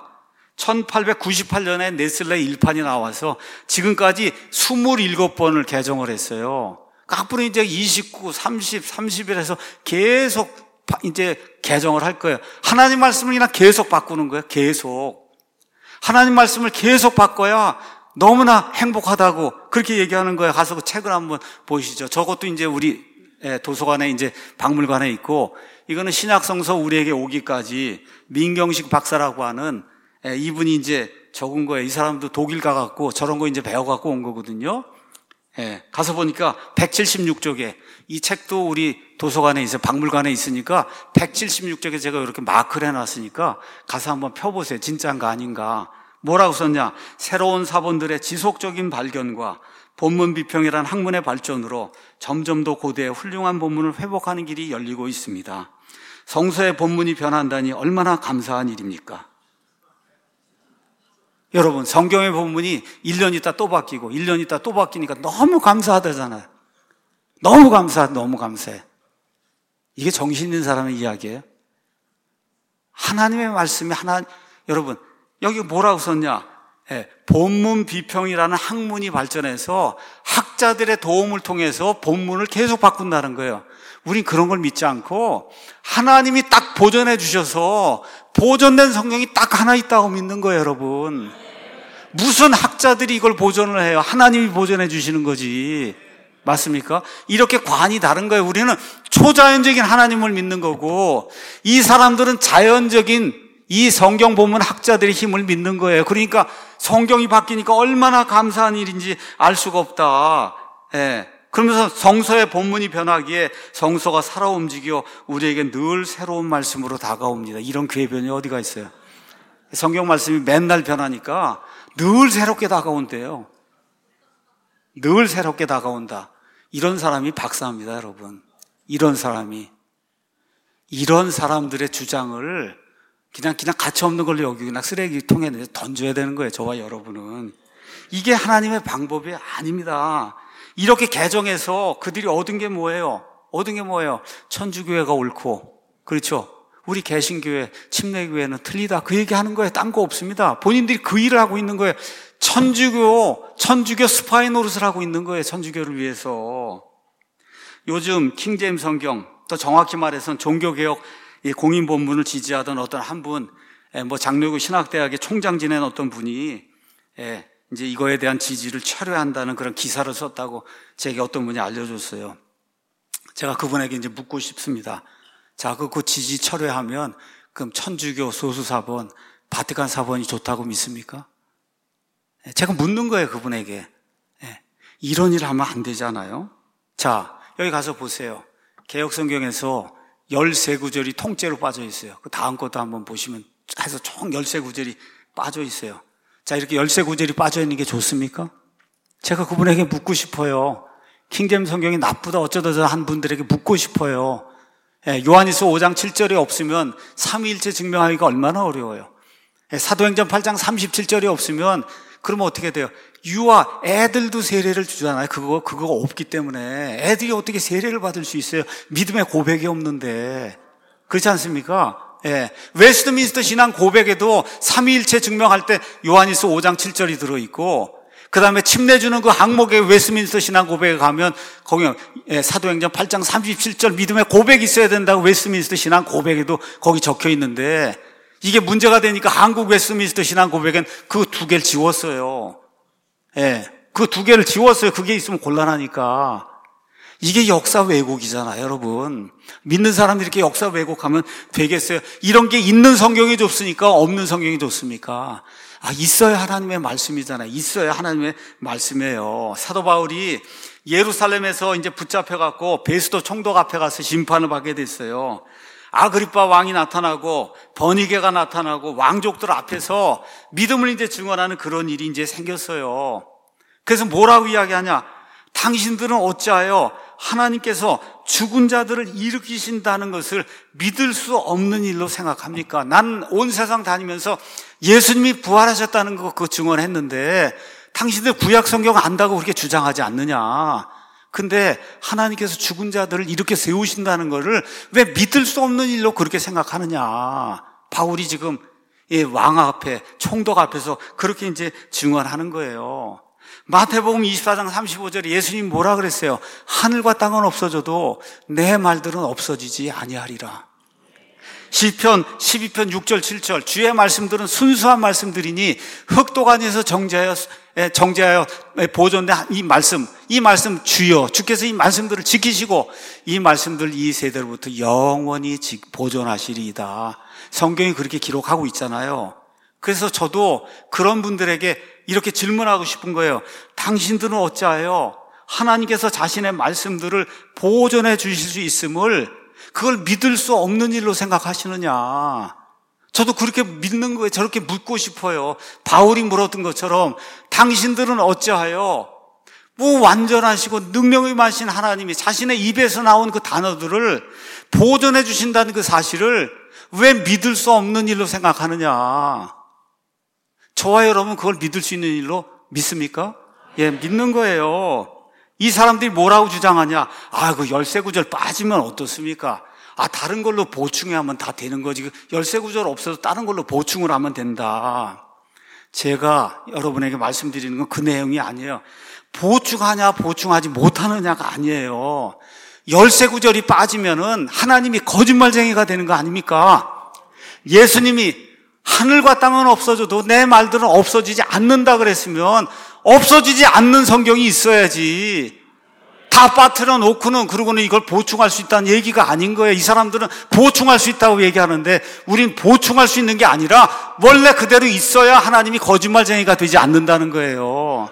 천팔백구십팔 년에 네슬레 일 판이 나와서 지금까지 이십칠 번을 개정을 했어요. 앞으로 이제 이십구, 삼십, 삼십일에서 계속 이제 개정을 할 거예요. 하나님 말씀을 그냥 계속 바꾸는 거예요. 계속. 하나님 말씀을 계속 바꿔야 너무나 행복하다고 그렇게 얘기하는 거예요. 가서 그 책을 한번 보시죠. 저것도 이제 우리 도서관에 이제 박물관에 있고, 이거는 신약성서 우리에게 오기까지 민경식 박사라고 하는 이분이 이제 적은 거예요. 이 사람도 독일 가갖고 저런 거 이제 배워갖고 온 거거든요. 예, 가서 보니까 백칠십육 쪽에, 이 책도 우리 도서관에 있어요. 박물관에 있으니까 백칠십육 쪽에 제가 이렇게 마크를 해놨으니까 가서 한번 펴보세요. 진짜인가 아닌가. 뭐라고 썼냐? 새로운 사본들의 지속적인 발견과 본문 비평이란 학문의 발전으로 점점 더 고대의 훌륭한 본문을 회복하는 길이 열리고 있습니다. 성서의 본문이 변한다니 얼마나 감사한 일입니까? 여러분, 성경의 본문이 일 년 있다 또 바뀌고 일 년 있다 또 바뀌니까 너무 감사하다잖아요. 너무 감사, 너무 감사해. 이게 정신 있는 사람의 이야기예요. 하나님의 말씀이 하나, 여러분, 여기 뭐라고 썼냐? 예, 본문 비평이라는 학문이 발전해서 학자들의 도움을 통해서 본문을 계속 바꾼다는 거예요. 우린 그런 걸 믿지 않고 하나님이 딱 보존해 주셔서 보존된 성경이 딱 하나 있다고 믿는 거예요, 여러분. 무슨 학자들이 이걸 보존을 해요? 하나님이 보존해 주시는 거지. 맞습니까? 이렇게 관이 다른 거예요. 우리는 초자연적인 하나님을 믿는 거고, 이 사람들은 자연적인 이 성경 본문 학자들의 힘을 믿는 거예요. 그러니까 성경이 바뀌니까 얼마나 감사한 일인지 알 수가 없다. 예. 그러면서 성서의 본문이 변하기에 성서가 살아 움직여 우리에게 늘 새로운 말씀으로 다가옵니다. 이런 궤변이 어디가 있어요? 성경 말씀이 맨날 변하니까 늘 새롭게 다가온대요. 늘 새롭게 다가온다. 이런 사람이 박사입니다, 여러분. 이런 사람이. 이런 사람들의 주장을 그냥, 그냥 가치 없는 걸로 여기고 그냥 쓰레기통에 던져야 되는 거예요, 저와 여러분은. 이게 하나님의 방법이 아닙니다. 이렇게 개정해서 그들이 얻은 게 뭐예요? 얻은 게 뭐예요? 천주교회가 옳고, 그렇죠? 우리 개신교회, 침례교회는 틀리다. 그 얘기 하는 거예요. 딴 거 없습니다. 본인들이 그 일을 하고 있는 거예요. 천주교, 천주교 스파이 노릇을 하고 있는 거예요. 천주교를 위해서. 요즘 킹제임스 성경, 또 정확히 말해서는 종교개혁 공인 본문을 지지하던 어떤 한 분, 뭐 장로교 신학대학의 총장 지낸 어떤 분이 이제 이거에 대한 지지를 철회한다는 그런 기사를 썼다고 제게 어떤 분이 알려줬어요. 제가 그분에게 이제 묻고 싶습니다. 자, 그, 그 지지 철회하면 그럼 천주교 소수사본, 바티칸 사본이 좋다고 믿습니까? 제가 묻는 거예요, 그분에게. 이런 일을 하면 안 되잖아요. 자, 여기 가서 보세요. 개혁성경에서 열세 구절이 통째로 빠져 있어요. 그 다음 것도 한번 보시면 해서 총 열세 구절이 빠져 있어요. 자, 이렇게 열세 구절이 빠져 있는 게 좋습니까? 제가 그분에게 묻고 싶어요. 킹제임스 성경이 나쁘다 어쩌다 한 분들에게 묻고 싶어요. 예, 요한일서 오 장 칠 절이 없으면 삼위일체 증명하기가 얼마나 어려워요. 예, 사도행전 팔 장 삼십칠 절이 없으면 그러면 어떻게 돼요? 유아 애들도 세례를 주잖아요. 그거 그거 없기 때문에 애들이 어떻게 세례를 받을 수 있어요? 믿음의 고백이 없는데. 그렇지 않습니까? 예. 웨스트민스터 신앙 고백에도 삼위일체 증명할 때 요한일서 오 장 칠 절이 들어 있고, 그 다음에 침례 주는 그 항목의 웨스트민스터 신앙 고백에 가면 거기 예, 사도행전 팔 장 삼십칠 절 믿음의 고백이 있어야 된다고 웨스트민스터 신앙 고백에도 거기 적혀 있는데, 이게 문제가 되니까 한국 웨스트민스터 신앙 고백엔 그 두 개를 지웠어요. 예, 그 두 개를 지웠어요. 그게 있으면 곤란하니까. 이게 역사 왜곡이잖아요, 여러분. 믿는 사람들이 이렇게 역사 왜곡하면 되겠어요? 이런 게 있는 성경이 좋습니까? 없는 성경이 좋습니까? 아, 있어야 하나님의 말씀이잖아요. 있어야 하나님의 말씀이에요. 사도 바울이 예루살렘에서 이제 붙잡혀갖고 베스도 총독 앞에 가서 심판을 받게 됐어요. 아그리빠 왕이 나타나고 버니게가 나타나고 왕족들 앞에서 믿음을 이제 증언하는 그런 일이 이제 생겼어요. 그래서 뭐라고 이야기하냐? 당신들은 어찌하여 하나님께서 죽은 자들을 일으키신다는 것을 믿을 수 없는 일로 생각합니까? 난 온 세상 다니면서 예수님이 부활하셨다는 거 그거 증언했는데 당신들 구약 성경 안다고 그렇게 주장하지 않느냐? 근데 하나님께서 죽은 자들을 이렇게 세우신다는 것을 왜 믿을 수 없는 일로 그렇게 생각하느냐? 바울이 지금 왕 앞에, 총독 앞에서 그렇게 이제 증언하는 거예요. 마태복음 이십사 장 삼십오 절에 예수님 뭐라 그랬어요? 하늘과 땅은 없어져도 내 말들은 없어지지 아니하리라. 시편 십이 편 육 절 칠 절 주의 말씀들은 순수한 말씀들이니 흙도가니에서 정제하여 정제하여 보존된 이 말씀, 이 말씀 주여 주께서 이 말씀들을 지키시고 이 말씀들 이 세대로부터 영원히 보존하시리이다. 성경이 그렇게 기록하고 있잖아요. 그래서 저도 그런 분들에게 이렇게 질문하고 싶은 거예요. 당신들은 어찌하여 하나님께서 자신의 말씀들을 보존해 주실 수 있음을 그걸 믿을 수 없는 일로 생각하시느냐? 저도 그렇게 믿는 거예요. 저렇게 묻고 싶어요. 바울이 물었던 것처럼 당신들은 어찌하여 뭐 완전하시고 능력이 많으신 하나님이 자신의 입에서 나온 그 단어들을 보존해 주신다는 그 사실을 왜 믿을 수 없는 일로 생각하느냐? 저와 여러분 그걸 믿을 수 있는 일로 믿습니까? 예, 믿는 거예요. 이 사람들이 뭐라고 주장하냐? 아, 그 열세 구절 빠지면 어떻습니까? 아, 다른 걸로 보충하면 다 되는 거지. 열세 구절 없어도 다른 걸로 보충을 하면 된다. 제가 여러분에게 말씀드리는 건 그 내용이 아니에요. 보충하냐, 보충하지 못하느냐가 아니에요. 열세 구절이 빠지면은 하나님이 거짓말쟁이가 되는 거 아닙니까? 예수님이 하늘과 땅은 없어져도 내 말들은 없어지지 않는다 그랬으면 없어지지 않는 성경이 있어야지. 다 빠뜨려 놓고는 그러고는 이걸 보충할 수 있다는 얘기가 아닌 거예요. 이 사람들은 보충할 수 있다고 얘기하는데 우린 보충할 수 있는 게 아니라 원래 그대로 있어야 하나님이 거짓말쟁이가 되지 않는다는 거예요.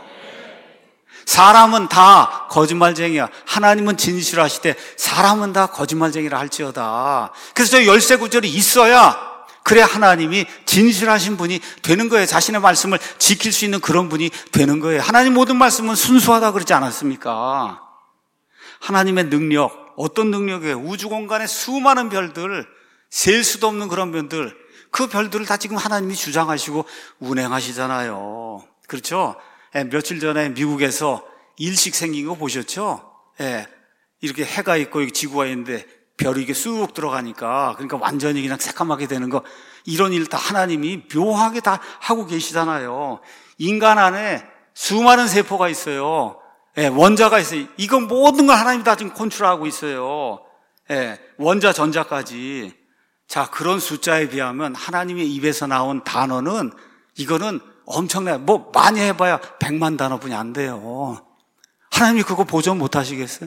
사람은 다 거짓말쟁이야. 하나님은 진실하시되 사람은 다 거짓말쟁이라 할지어다. 그래서 저 열세 구절이 있어야 그래야 하나님이 진실하신 분이 되는 거예요. 자신의 말씀을 지킬 수 있는 그런 분이 되는 거예요. 하나님 모든 말씀은 순수하다 그러지 않았습니까? 하나님의 능력, 어떤 능력이에요? 우주 공간의 수많은 별들, 셀 수도 없는 그런 별들, 그 별들을 다 지금 하나님이 주장하시고 운행하시잖아요. 그렇죠? 예, 며칠 전에 미국에서 일식 생긴 거 보셨죠? 예, 이렇게 해가 있고 지구가 있는데 별이 이렇게 쑥 들어가니까, 그러니까 완전히 그냥 새까맣게 되는 거, 이런 일 다 하나님이 묘하게 다 하고 계시잖아요. 인간 안에 수많은 세포가 있어요. 예, 원자가 있어요. 이건 모든 걸 하나님이 다 지금 컨트롤하고 있어요. 예, 원자, 전자까지. 자, 그런 숫자에 비하면 하나님의 입에서 나온 단어는, 이거는 엄청나요. 뭐 많이 해봐야 백만 단어뿐이 안 돼요. 하나님이 그거 보존 못 하시겠어요?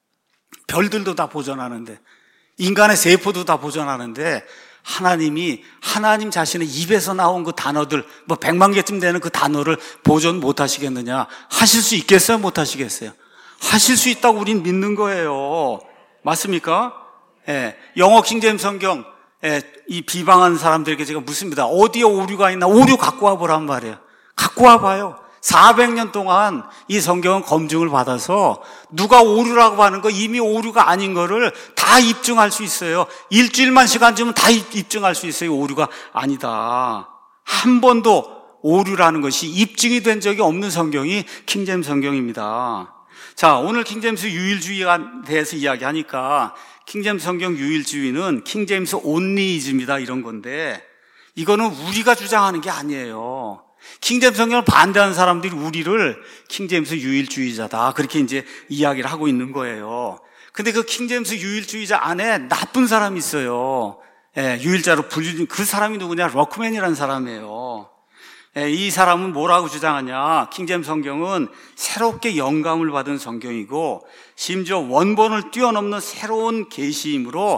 별들도 다 보존하는데, 인간의 세포도 다 보존하는데, 하나님이 하나님 자신의 입에서 나온 그 단어들, 뭐 백만 개쯤 되는 그 단어를 보존 못 하시겠느냐? 하실 수 있겠어요? 못 하시겠어요? 하실 수 있다고 우린 믿는 거예요. 맞습니까? 예, 영어 킹제임스 성경, 예, 이 비방하는 사람들에게 제가 묻습니다. 어디에 오류가 있나? 오류 갖고 와보란 말이에요. 갖고 와봐요. 사백 년 동안 이 성경은 검증을 받아서 누가 오류라고 하는 거, 이미 오류가 아닌 거를 다 입증할 수 있어요. 일주일만 시간 주면 다 입증할 수 있어요. 오류가 아니다. 한 번도 오류라는 것이 입증이 된 적이 없는 성경이 킹제임스 성경입니다. 자, 오늘 킹제임스 유일주의에 대해서 이야기하니까, 킹제임스 성경 유일주의는 킹제임스 온리이즘이다 이런 건데, 이거는 우리가 주장하는 게 아니에요. 킹제임스 성경을 반대하는 사람들이 우리를 킹제임스 유일주의자다 그렇게 이제 이야기를 하고 있는 거예요. 근데 그 킹제임스 유일주의자 안에 나쁜 사람이 있어요. 예, 유일자로 불리는 그 사람이 누구냐? 러크맨이라는 사람이에요. 예, 이 사람은 뭐라고 주장하냐? 킹제임스 성경은 새롭게 영감을 받은 성경이고 심지어 원본을 뛰어넘는 새로운 계시이므로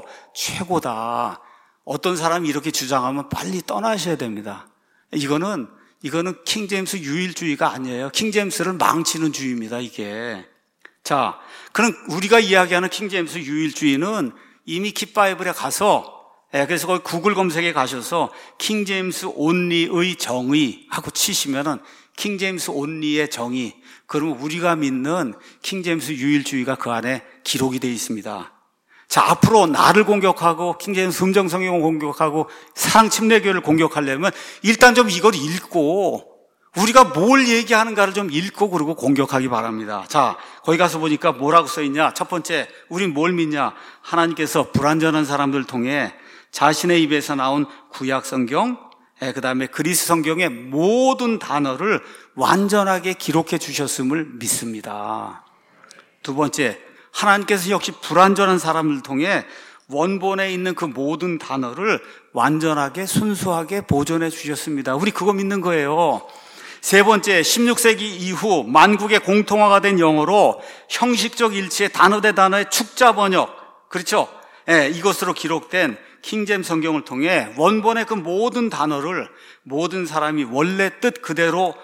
최고다. 어떤 사람이 이렇게 주장하면 빨리 떠나셔야 됩니다. 이거는 이거는 킹제임스 유일주의가 아니에요. 킹제임스를 망치는 주의입니다, 이게. 자, 그럼 우리가 이야기하는 킹제임스 유일주의는 이미 kit바이블에 가서, 예, 그래서 거기 구글 검색에 가셔서 킹제임스 온리의 정의 하고 치시면은 킹제임스 온리의 정의, 그러면 우리가 믿는 킹제임스 유일주의가 그 안에 기록이 되어 있습니다. 자, 앞으로 나를 공격하고 킹제임스 음정 성경을 공격하고 사랑 침례교를 공격하려면 일단 좀 이걸 읽고 우리가 뭘 얘기하는가를 좀 읽고 그러고 공격하기 바랍니다. 자, 거기 가서 보니까 뭐라고 써 있냐? 첫 번째, 우린 뭘 믿냐? 하나님께서 불완전한 사람들을 통해 자신의 입에서 나온 구약 성경, 그 다음에 그리스 성경의 모든 단어를 완전하게 기록해 주셨음을 믿습니다. 두 번째, 하나님께서 역시 불완전한 사람을 통해 원본에 있는 그 모든 단어를 완전하게 순수하게 보존해 주셨습니다. 우리 그거 믿는 거예요. 세 번째, 십육 세기 이후 만국의 공통화가 된 영어로 형식적 일치의 단어 대 단어의 축자 번역, 그렇죠? 예, 이것으로 기록된 킹제임스 성경을 통해 원본의 그 모든 단어를 모든 사람이 원래 뜻 그대로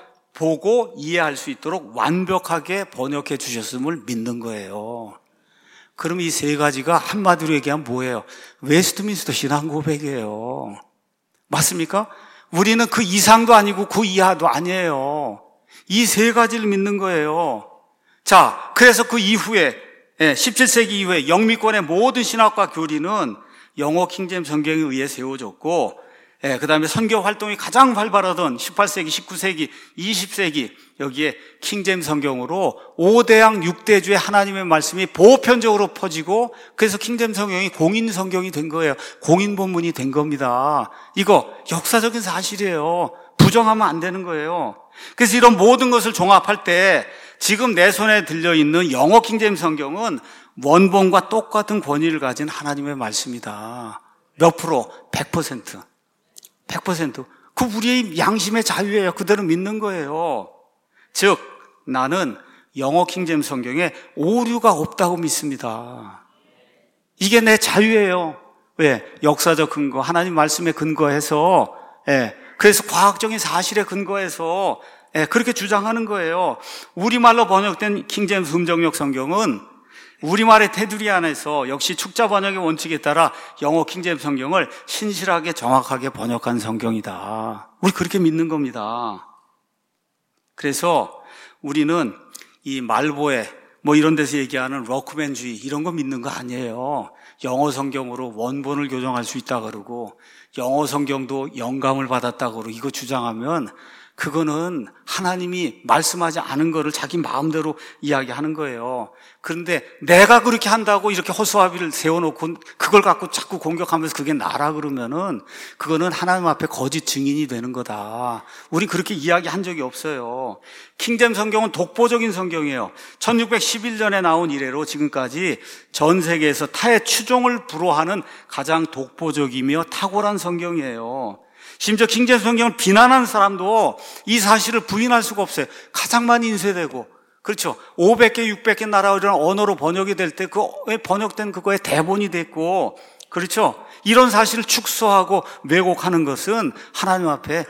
보고 이해할 수 있도록 완벽하게 번역해 주셨음을 믿는 거예요. 그럼 이 세 가지가 한마디로 얘기하면 뭐예요? 웨스트민스터 신앙 고백이에요. 맞습니까? 우리는 그 이상도 아니고 그 이하도 아니에요. 이 세 가지를 믿는 거예요. 자, 그래서 그 이후에 십칠 세기 이후에 영미권의 모든 신학과 교리는 영어 킹제임스 성경에 의해 세워졌고, 예, 그 다음에 선교 활동이 가장 활발하던 십팔 세기, 십구 세기, 이십 세기 여기에 킹제임스 성경으로 오 대양 육 대주의 하나님의 말씀이 보편적으로 퍼지고 그래서 킹제임스 성경이 공인 성경이 된 거예요. 공인 본문이 된 겁니다. 이거 역사적인 사실이에요. 부정하면 안 되는 거예요. 그래서 이런 모든 것을 종합할 때 지금 내 손에 들려있는 영어 킹제임스 성경은 원본과 똑같은 권위를 가진 하나님의 말씀이다. 몇 프로? 백 퍼센트. 백 퍼센트. 그 우리의 양심의 자유예요. 그대로 믿는 거예요. 즉 나는 영어 킹제임스 성경에 오류가 없다고 믿습니다. 이게 내 자유예요. 왜? 역사적 근거, 하나님 말씀에 근거해서, 예, 그래서 과학적인 사실에 근거해서 예, 그렇게 주장하는 거예요. 우리말로 번역된 킹제임스 음정역 성경은 우리말의 테두리 안에서 역시 축자 번역의 원칙에 따라 영어 킹제임스 성경을 신실하게 정확하게 번역한 성경이다. 우리 그렇게 믿는 겁니다. 그래서 우리는 이 말보에 뭐 이런 데서 얘기하는 럭크맨주의 이런 거 믿는 거 아니에요. 영어 성경으로 원본을 교정할 수 있다 그러고 영어 성경도 영감을 받았다 그러고 이거 주장하면 그거는 하나님이 말씀하지 않은 거를 자기 마음대로 이야기하는 거예요. 그런데 내가 그렇게 한다고 이렇게 허수아비를 세워놓고 그걸 갖고 자꾸 공격하면서 그게 나라 그러면은 그거는 하나님 앞에 거짓 증인이 되는 거다. 우린 그렇게 이야기한 적이 없어요. 킹제임스 성경은 독보적인 성경이에요. 천육백십일 년에 나온 이래로 지금까지 전 세계에서 타의 추종을 불허하는 가장 독보적이며 탁월한 성경이에요. 심지어 킹제임스 성경을 비난하는 사람도 이 사실을 부인할 수가 없어요. 가장 많이 인쇄되고, 그렇죠. 오백 개, 육백 개 나라 이런 언어로 번역이 될 때 그 번역된 그거에 대본이 됐고, 그렇죠. 이런 사실을 축소하고 왜곡하는 것은 하나님 앞에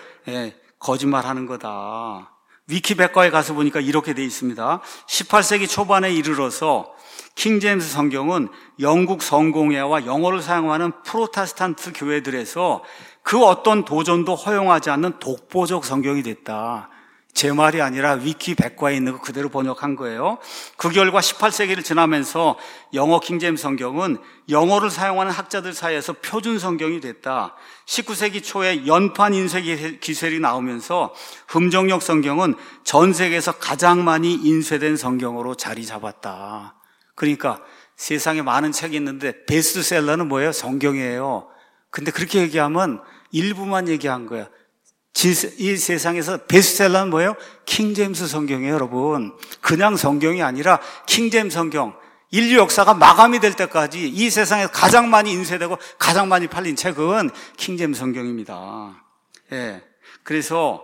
거짓말하는 거다. 위키백과에 가서 보니까 이렇게 돼 있습니다. 십팔 세기 초반에 이르러서 킹제임스 성경은 영국 성공회와 영어를 사용하는 프로테스탄트 교회들에서 그 어떤 도전도 허용하지 않는 독보적 성경이 됐다. 제 말이 아니라 위키백과에 있는 거 그대로 번역한 거예요. 그 결과 십팔 세기를 지나면서 영어 킹제임스 성경은 영어를 사용하는 학자들 사이에서 표준 성경이 됐다. 십구 세기 초에 연판 인쇄 기술이 나오면서 흠정역 성경은 전 세계에서 가장 많이 인쇄된 성경으로 자리 잡았다. 그러니까 세상에 많은 책이 있는데 베스트셀러는 뭐예요? 성경이에요. 근데 그렇게 얘기하면 일부만 얘기한 거야. 이 세상에서 베스트셀러는 뭐예요? 킹제임스 성경이에요, 여러분. 그냥 성경이 아니라 킹제임스 성경. 인류 역사가 마감이 될 때까지 이 세상에서 가장 많이 인쇄되고 가장 많이 팔린 책은 킹제임스 성경입니다. 예. 그래서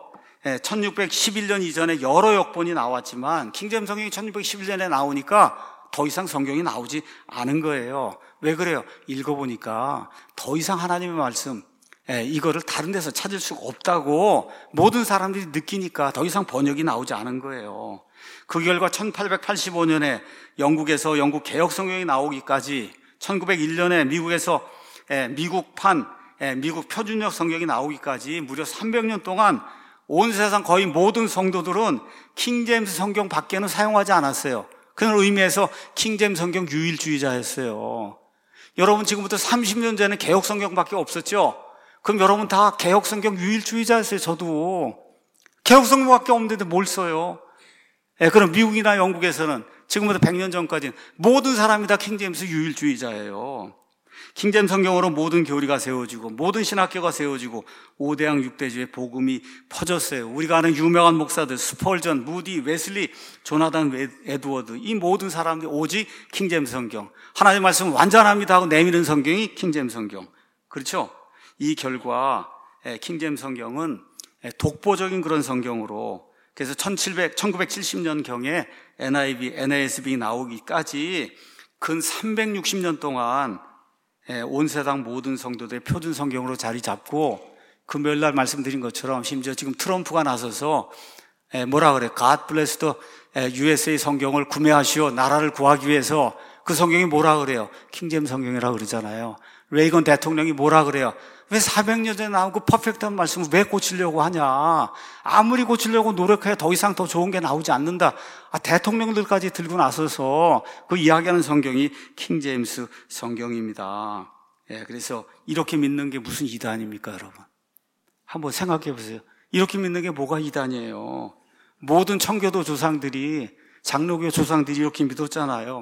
천육백십일 년 이전에 여러 역본이 나왔지만 킹제임스 성경이 천육백십일 년에 나오니까 더 이상 성경이 나오지 않은 거예요. 왜 그래요? 읽어보니까 더 이상 하나님의 말씀, 예, 이거를 다른 데서 찾을 수가 없다고 모든 사람들이 느끼니까 더 이상 번역이 나오지 않은 거예요. 그 결과 천팔백팔십오 년에 영국에서 영국 개혁 성경이 나오기까지 천구백일 년에 미국에서 예, 미국판, 예, 미국 표준역 성경이 나오기까지 무려 삼백 년 동안 온 세상 거의 모든 성도들은 킹제임스 성경 밖에는 사용하지 않았어요. 그런 의미에서 킹제임스 성경 유일주의자였어요. 여러분 지금부터 삼십 년 전에 개혁 성경밖에 없었죠? 그럼 여러분 다 개혁 성경 유일주의자였어요. 저도 개혁 성경밖에 없는데 뭘 써요? 예, 그럼 미국이나 영국에서는 지금부터 백 년 전까지는 모든 사람이 다 킹제임스 유일주의자예요. 킹제임스 성경으로 모든 교리가 세워지고 모든 신학교가 세워지고 오대양 육대주의 복음이 퍼졌어요. 우리가 아는 유명한 목사들 스펄전, 무디, 웨슬리, 조나단 에드워드, 이 모든 사람들이 오직 킹제임스 성경, 하나님의 말씀은 완전합니다 하고 내미는 성경이 킹제임스 성경. 그렇죠? 이 결과 킹제임스 성경은 독보적인 그런 성경으로, 그래서 천구백칠십 년경에 엔아이브이, 엔에이에스비 나오기까지 근 삼백육십 년 동안 온 세상 모든 성도들의 표준 성경으로 자리 잡고, 금요일 날 말씀드린 것처럼 심지어 지금 트럼프가 나서서 뭐라 그래? God bless the 유에스에이 성경을 구매하시오. 나라를 구하기 위해서. 그 성경이 뭐라 그래요? 킹제임스 성경이라고 그러잖아요. 레이건 대통령이 뭐라 그래요? 왜 사백 년 전에 나온 그 퍼펙트한 말씀을 왜 고치려고 하냐? 아무리 고치려고 노력해야 더 이상 더 좋은 게 나오지 않는다. 아, 대통령들까지 들고 나서서 그 이야기하는 성경이 킹제임스 성경입니다. 예, 그래서 이렇게 믿는 게 무슨 이단입니까, 여러분? 한번 생각해 보세요. 이렇게 믿는 게 뭐가 이단이에요? 모든 청교도 조상들이, 장로교 조상들이 이렇게 믿었잖아요.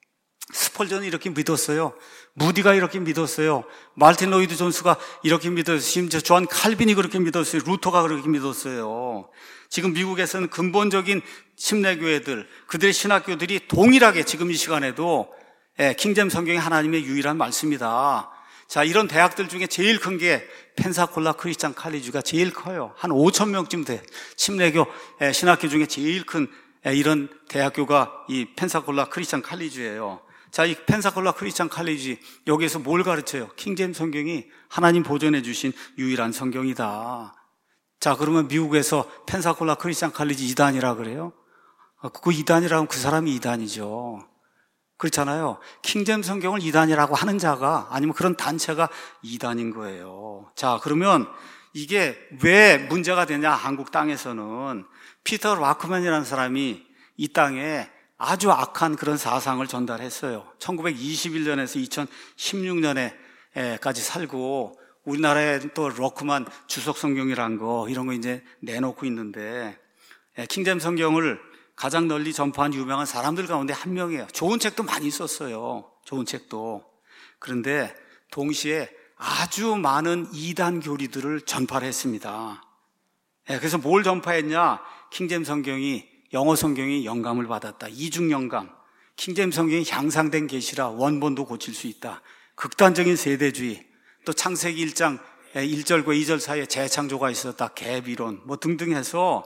스펄전이 이렇게 믿었어요. 무디가 이렇게 믿었어요. 마르틴 로이드 존스가 이렇게 믿었어요. 심지어 존 칼빈이 그렇게 믿었어요. 루터가 그렇게 믿었어요. 지금 미국에서는 근본적인 침례교회들, 그들의 신학교들이 동일하게 지금 이 시간에도 예, 킹제임스 성경이 하나님의 유일한 말씀이다. 자, 이런 대학들 중에 제일 큰 게 펜사콜라 크리스찬 칼리지가 제일 커요. 한 오천 명쯤 돼. 침례교 예, 신학교 중에 제일 큰 예, 이런 대학교가 이 펜사콜라 크리스찬 칼리지예요. 자, 이 펜사콜라 크리스찬 칼리지, 여기에서 뭘 가르쳐요? 킹제임스 성경이 하나님 보존해 주신 유일한 성경이다. 자, 그러면 미국에서 펜사콜라 크리스찬 칼리지 이단이라 그래요? 그 이단이라면 그 사람이 이단이죠. 그렇잖아요. 킹제임스 성경을 이단이라고 하는 자가 아니면 그런 단체가 이단인 거예요. 자, 그러면 이게 왜 문제가 되냐? 한국 땅에서는 피터 와크맨이라는 사람이 이 땅에 아주 악한 그런 사상을 전달했어요. 천구백이십일 년에서 이천십육 년에까지 살고 우리나라에 또 로크만 주석 성경이란 거 이런 거 이제 내놓고 있는데 킹제임스 성경을 가장 널리 전파한 유명한 사람들 가운데 한 명이에요. 좋은 책도 많이 썼어요. 좋은 책도. 그런데 동시에 아주 많은 이단 교리들을 전파를 했습니다. 그래서 뭘 전파했냐? 킹제임스 성경이 영어 성경이 영감을 받았다. 이중 영감. 킹제임스 성경이 향상된 계시라 원본도 고칠 수 있다. 극단적인 세대주의. 또 창세기 일 장 일 절과 이 절 사이에 재창조가 있었다. 갭이론 뭐 등등 해서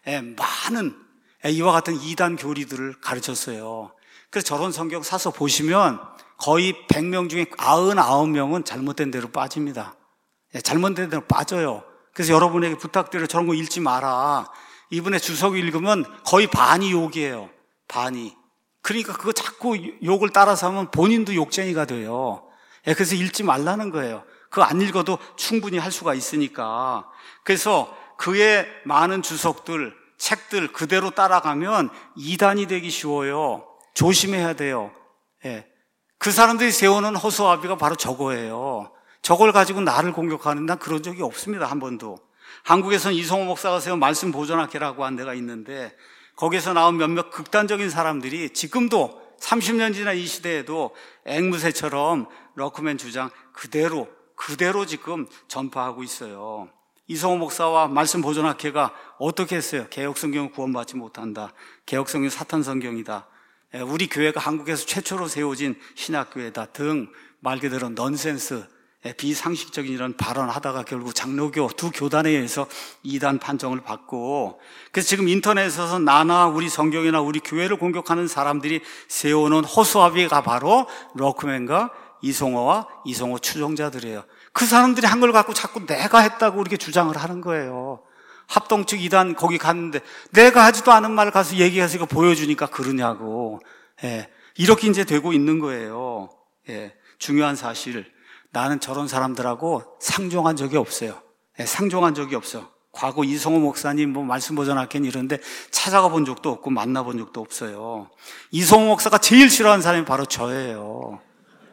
많은 이와 같은 이단 교리들을 가르쳤어요. 그래서 저런 성경 사서 보시면 거의 백 명 중에 구십구 명은 잘못된 대로 빠집니다. 잘못된 대로 빠져요. 그래서 여러분에게 부탁드려요. 저런 거 읽지 마라. 이번에 주석 읽으면 거의 반이 욕이에요. 반이. 그러니까 그거 자꾸 욕을 따라서 하면 본인도 욕쟁이가 돼요. 그래서 읽지 말라는 거예요. 그거 안 읽어도 충분히 할 수가 있으니까. 그래서 그의 많은 주석들, 책들 그대로 따라가면 이단이 되기 쉬워요. 조심해야 돼요. 예. 그 사람들이 세우는 허수아비가 바로 저거예요. 저걸 가지고 나를 공격하는 난 그런 적이 없습니다. 한 번도. 한국에서는 이성호 목사가 세운 말씀 보존학회라고 한 데가 있는데 거기에서 나온 몇몇 극단적인 사람들이 지금도 삼십 년 지난 이 시대에도 앵무새처럼 러크맨 주장 그대로 그대로 지금 전파하고 있어요. 이성호 목사와 말씀 보존학회가 어떻게 했어요? 개혁성경은 구원받지 못한다. 개혁성경 사탄성경이다. 우리 교회가 한국에서 최초로 세워진 신학교회다 등 말 그대로 넌센스, 비상식적인 이런 발언을 하다가 결국 장로교 두 교단에 의해서 이단 판정을 받고 그래서 지금 인터넷에서 나나 우리 성경이나 우리 교회를 공격하는 사람들이 세워놓은 허수아비가 바로 러크맨과 이성호와 이성호 추종자들이에요. 그 사람들이 한 걸 갖고 자꾸 내가 했다고 이렇게 주장을 하는 거예요. 합동측 이단 거기 갔는데 내가 하지도 않은 말 가서 얘기해서 이거 보여주니까 그러냐고. 예, 이렇게 이제 되고 있는 거예요. 예, 중요한 사실 나는 저런 사람들하고 상종한 적이 없어요. 예, 상종한 적이 없어. 과거 이성호 목사님 뭐 말씀 보존학회는 이런데 찾아가 본 적도 없고 만나본 적도 없어요. 이성호 목사가 제일 싫어하는 사람이 바로 저예요.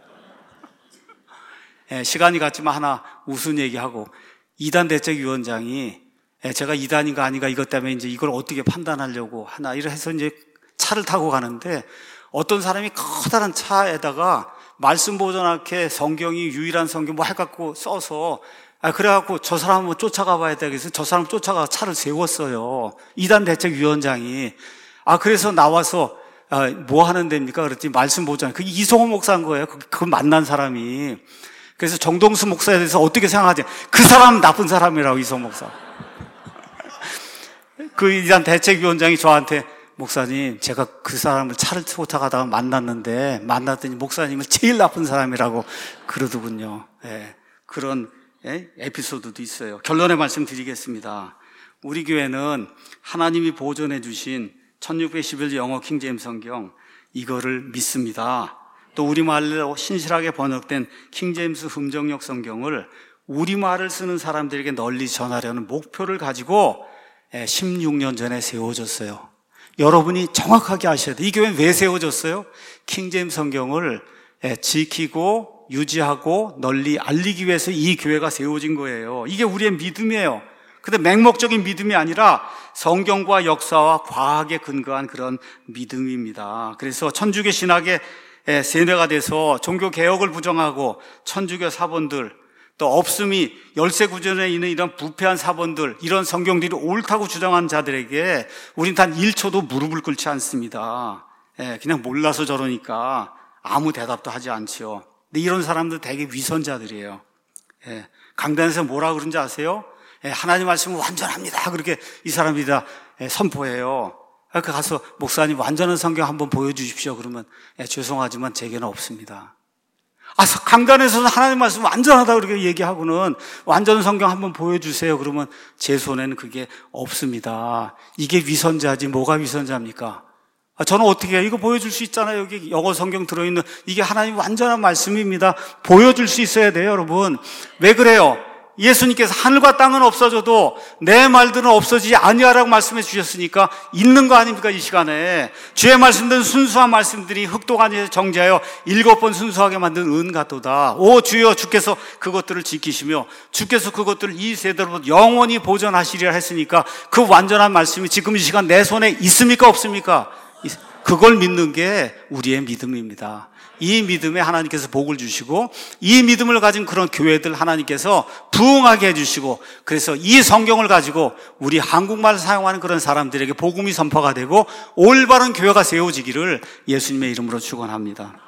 예, 시간이 갔지만 하나 우스운 얘기하고 이단 대책위원장이 예, 제가 이단인가 아닌가 이것 때문에 이제 이걸 어떻게 판단하려고 하나 이래 해서 이제 차를 타고 가는데 어떤 사람이 커다란 차에다가 말씀 보존학회 성경이 유일한 성경 뭐 해갖고 써서 아 그래갖고 저 사람 뭐 쫓아가 봐야 되겠어. 저 사람 쫓아가 차를 세웠어요. 이단 대책위원장이. 아 그래서 나와서 아, 뭐 하는 데입니까? 그랬더니 말씀 보존. 그게 이성호 목사인 거예요. 그, 그 만난 사람이. 그래서 정동수 목사에 대해서 어떻게 생각하지? 그 사람 나쁜 사람이라고 이성호 목사. 그 이단 대책위원장이 저한테 목사님 제가 그 사람을 차를 쫓아가다가 만났는데 만났더니 목사님은 제일 나쁜 사람이라고 그러더군요. 예, 그런 예, 에피소드도 있어요. 결론의 말씀 드리겠습니다. 우리 교회는 하나님이 보존해 주신 천육백십일 영어 킹제임스 성경 이거를 믿습니다. 또 우리말로 신실하게 번역된 킹제임스 흠정역 성경을 우리말을 쓰는 사람들에게 널리 전하려는 목표를 가지고 십육 년 전에 세워졌어요. 여러분이 정확하게 아셔야 돼요. 이 교회는 왜 세워졌어요? 킹제임스 성경을 지키고 유지하고 널리 알리기 위해서 이 교회가 세워진 거예요. 이게 우리의 믿음이에요. 근데 맹목적인 믿음이 아니라 성경과 역사와 과학에 근거한 그런 믿음입니다. 그래서 천주교 신학의 세뇌가 돼서 종교 개혁을 부정하고 천주교 사본들 또 없음이 열세 구전에 있는 이런 부패한 사본들 이런 성경들이 옳다고 주장한 자들에게 우린 단 일 초도 무릎을 꿇지 않습니다. 그냥 몰라서 저러니까 아무 대답도 하지 않지요. 근데 이런 사람들 되게 위선자들이에요. 강단에서 뭐라 그런지 아세요? 하나님 말씀은 완전합니다. 그렇게 이 사람들이 다 선포해요. 그러니까 가서 목사님 완전한 성경 한번 보여주십시오. 그러면 죄송하지만 제게는 없습니다. 아, 강단에서는 하나님 말씀 완전하다 그렇게 얘기하고는 완전 성경 한번 보여주세요. 그러면 제 손에는 그게 없습니다. 이게 위선자지 뭐가 위선자입니까? 아, 저는 어떻게 해요? 이거 보여줄 수 있잖아요. 여기 영어 성경 들어있는 이게 하나님 완전한 말씀입니다. 보여줄 수 있어야 돼요, 여러분. 왜 그래요? 예수님께서 하늘과 땅은 없어져도 내 말들은 없어지지 아니하라고 말씀해 주셨으니까 있는 거 아닙니까? 이 시간에 주의 말씀들은 순수한 말씀들이 흙도 아니라 정죄하여 일곱 번 순수하게 만든 은 같도다. 오 주여, 주께서 그것들을 지키시며 주께서 그것들을 이 세대로 영원히 보존하시리라 했으니까 그 완전한 말씀이 지금 이 시간 내 손에 있습니까? 없습니까? 그걸 믿는 게 우리의 믿음입니다. 이 믿음에 하나님께서 복을 주시고 이 믿음을 가진 그런 교회들 하나님께서 부흥하게 해주시고, 그래서 이 성경을 가지고 우리 한국말을 사용하는 그런 사람들에게 복음이 선포가 되고 올바른 교회가 세워지기를 예수님의 이름으로 축원합니다.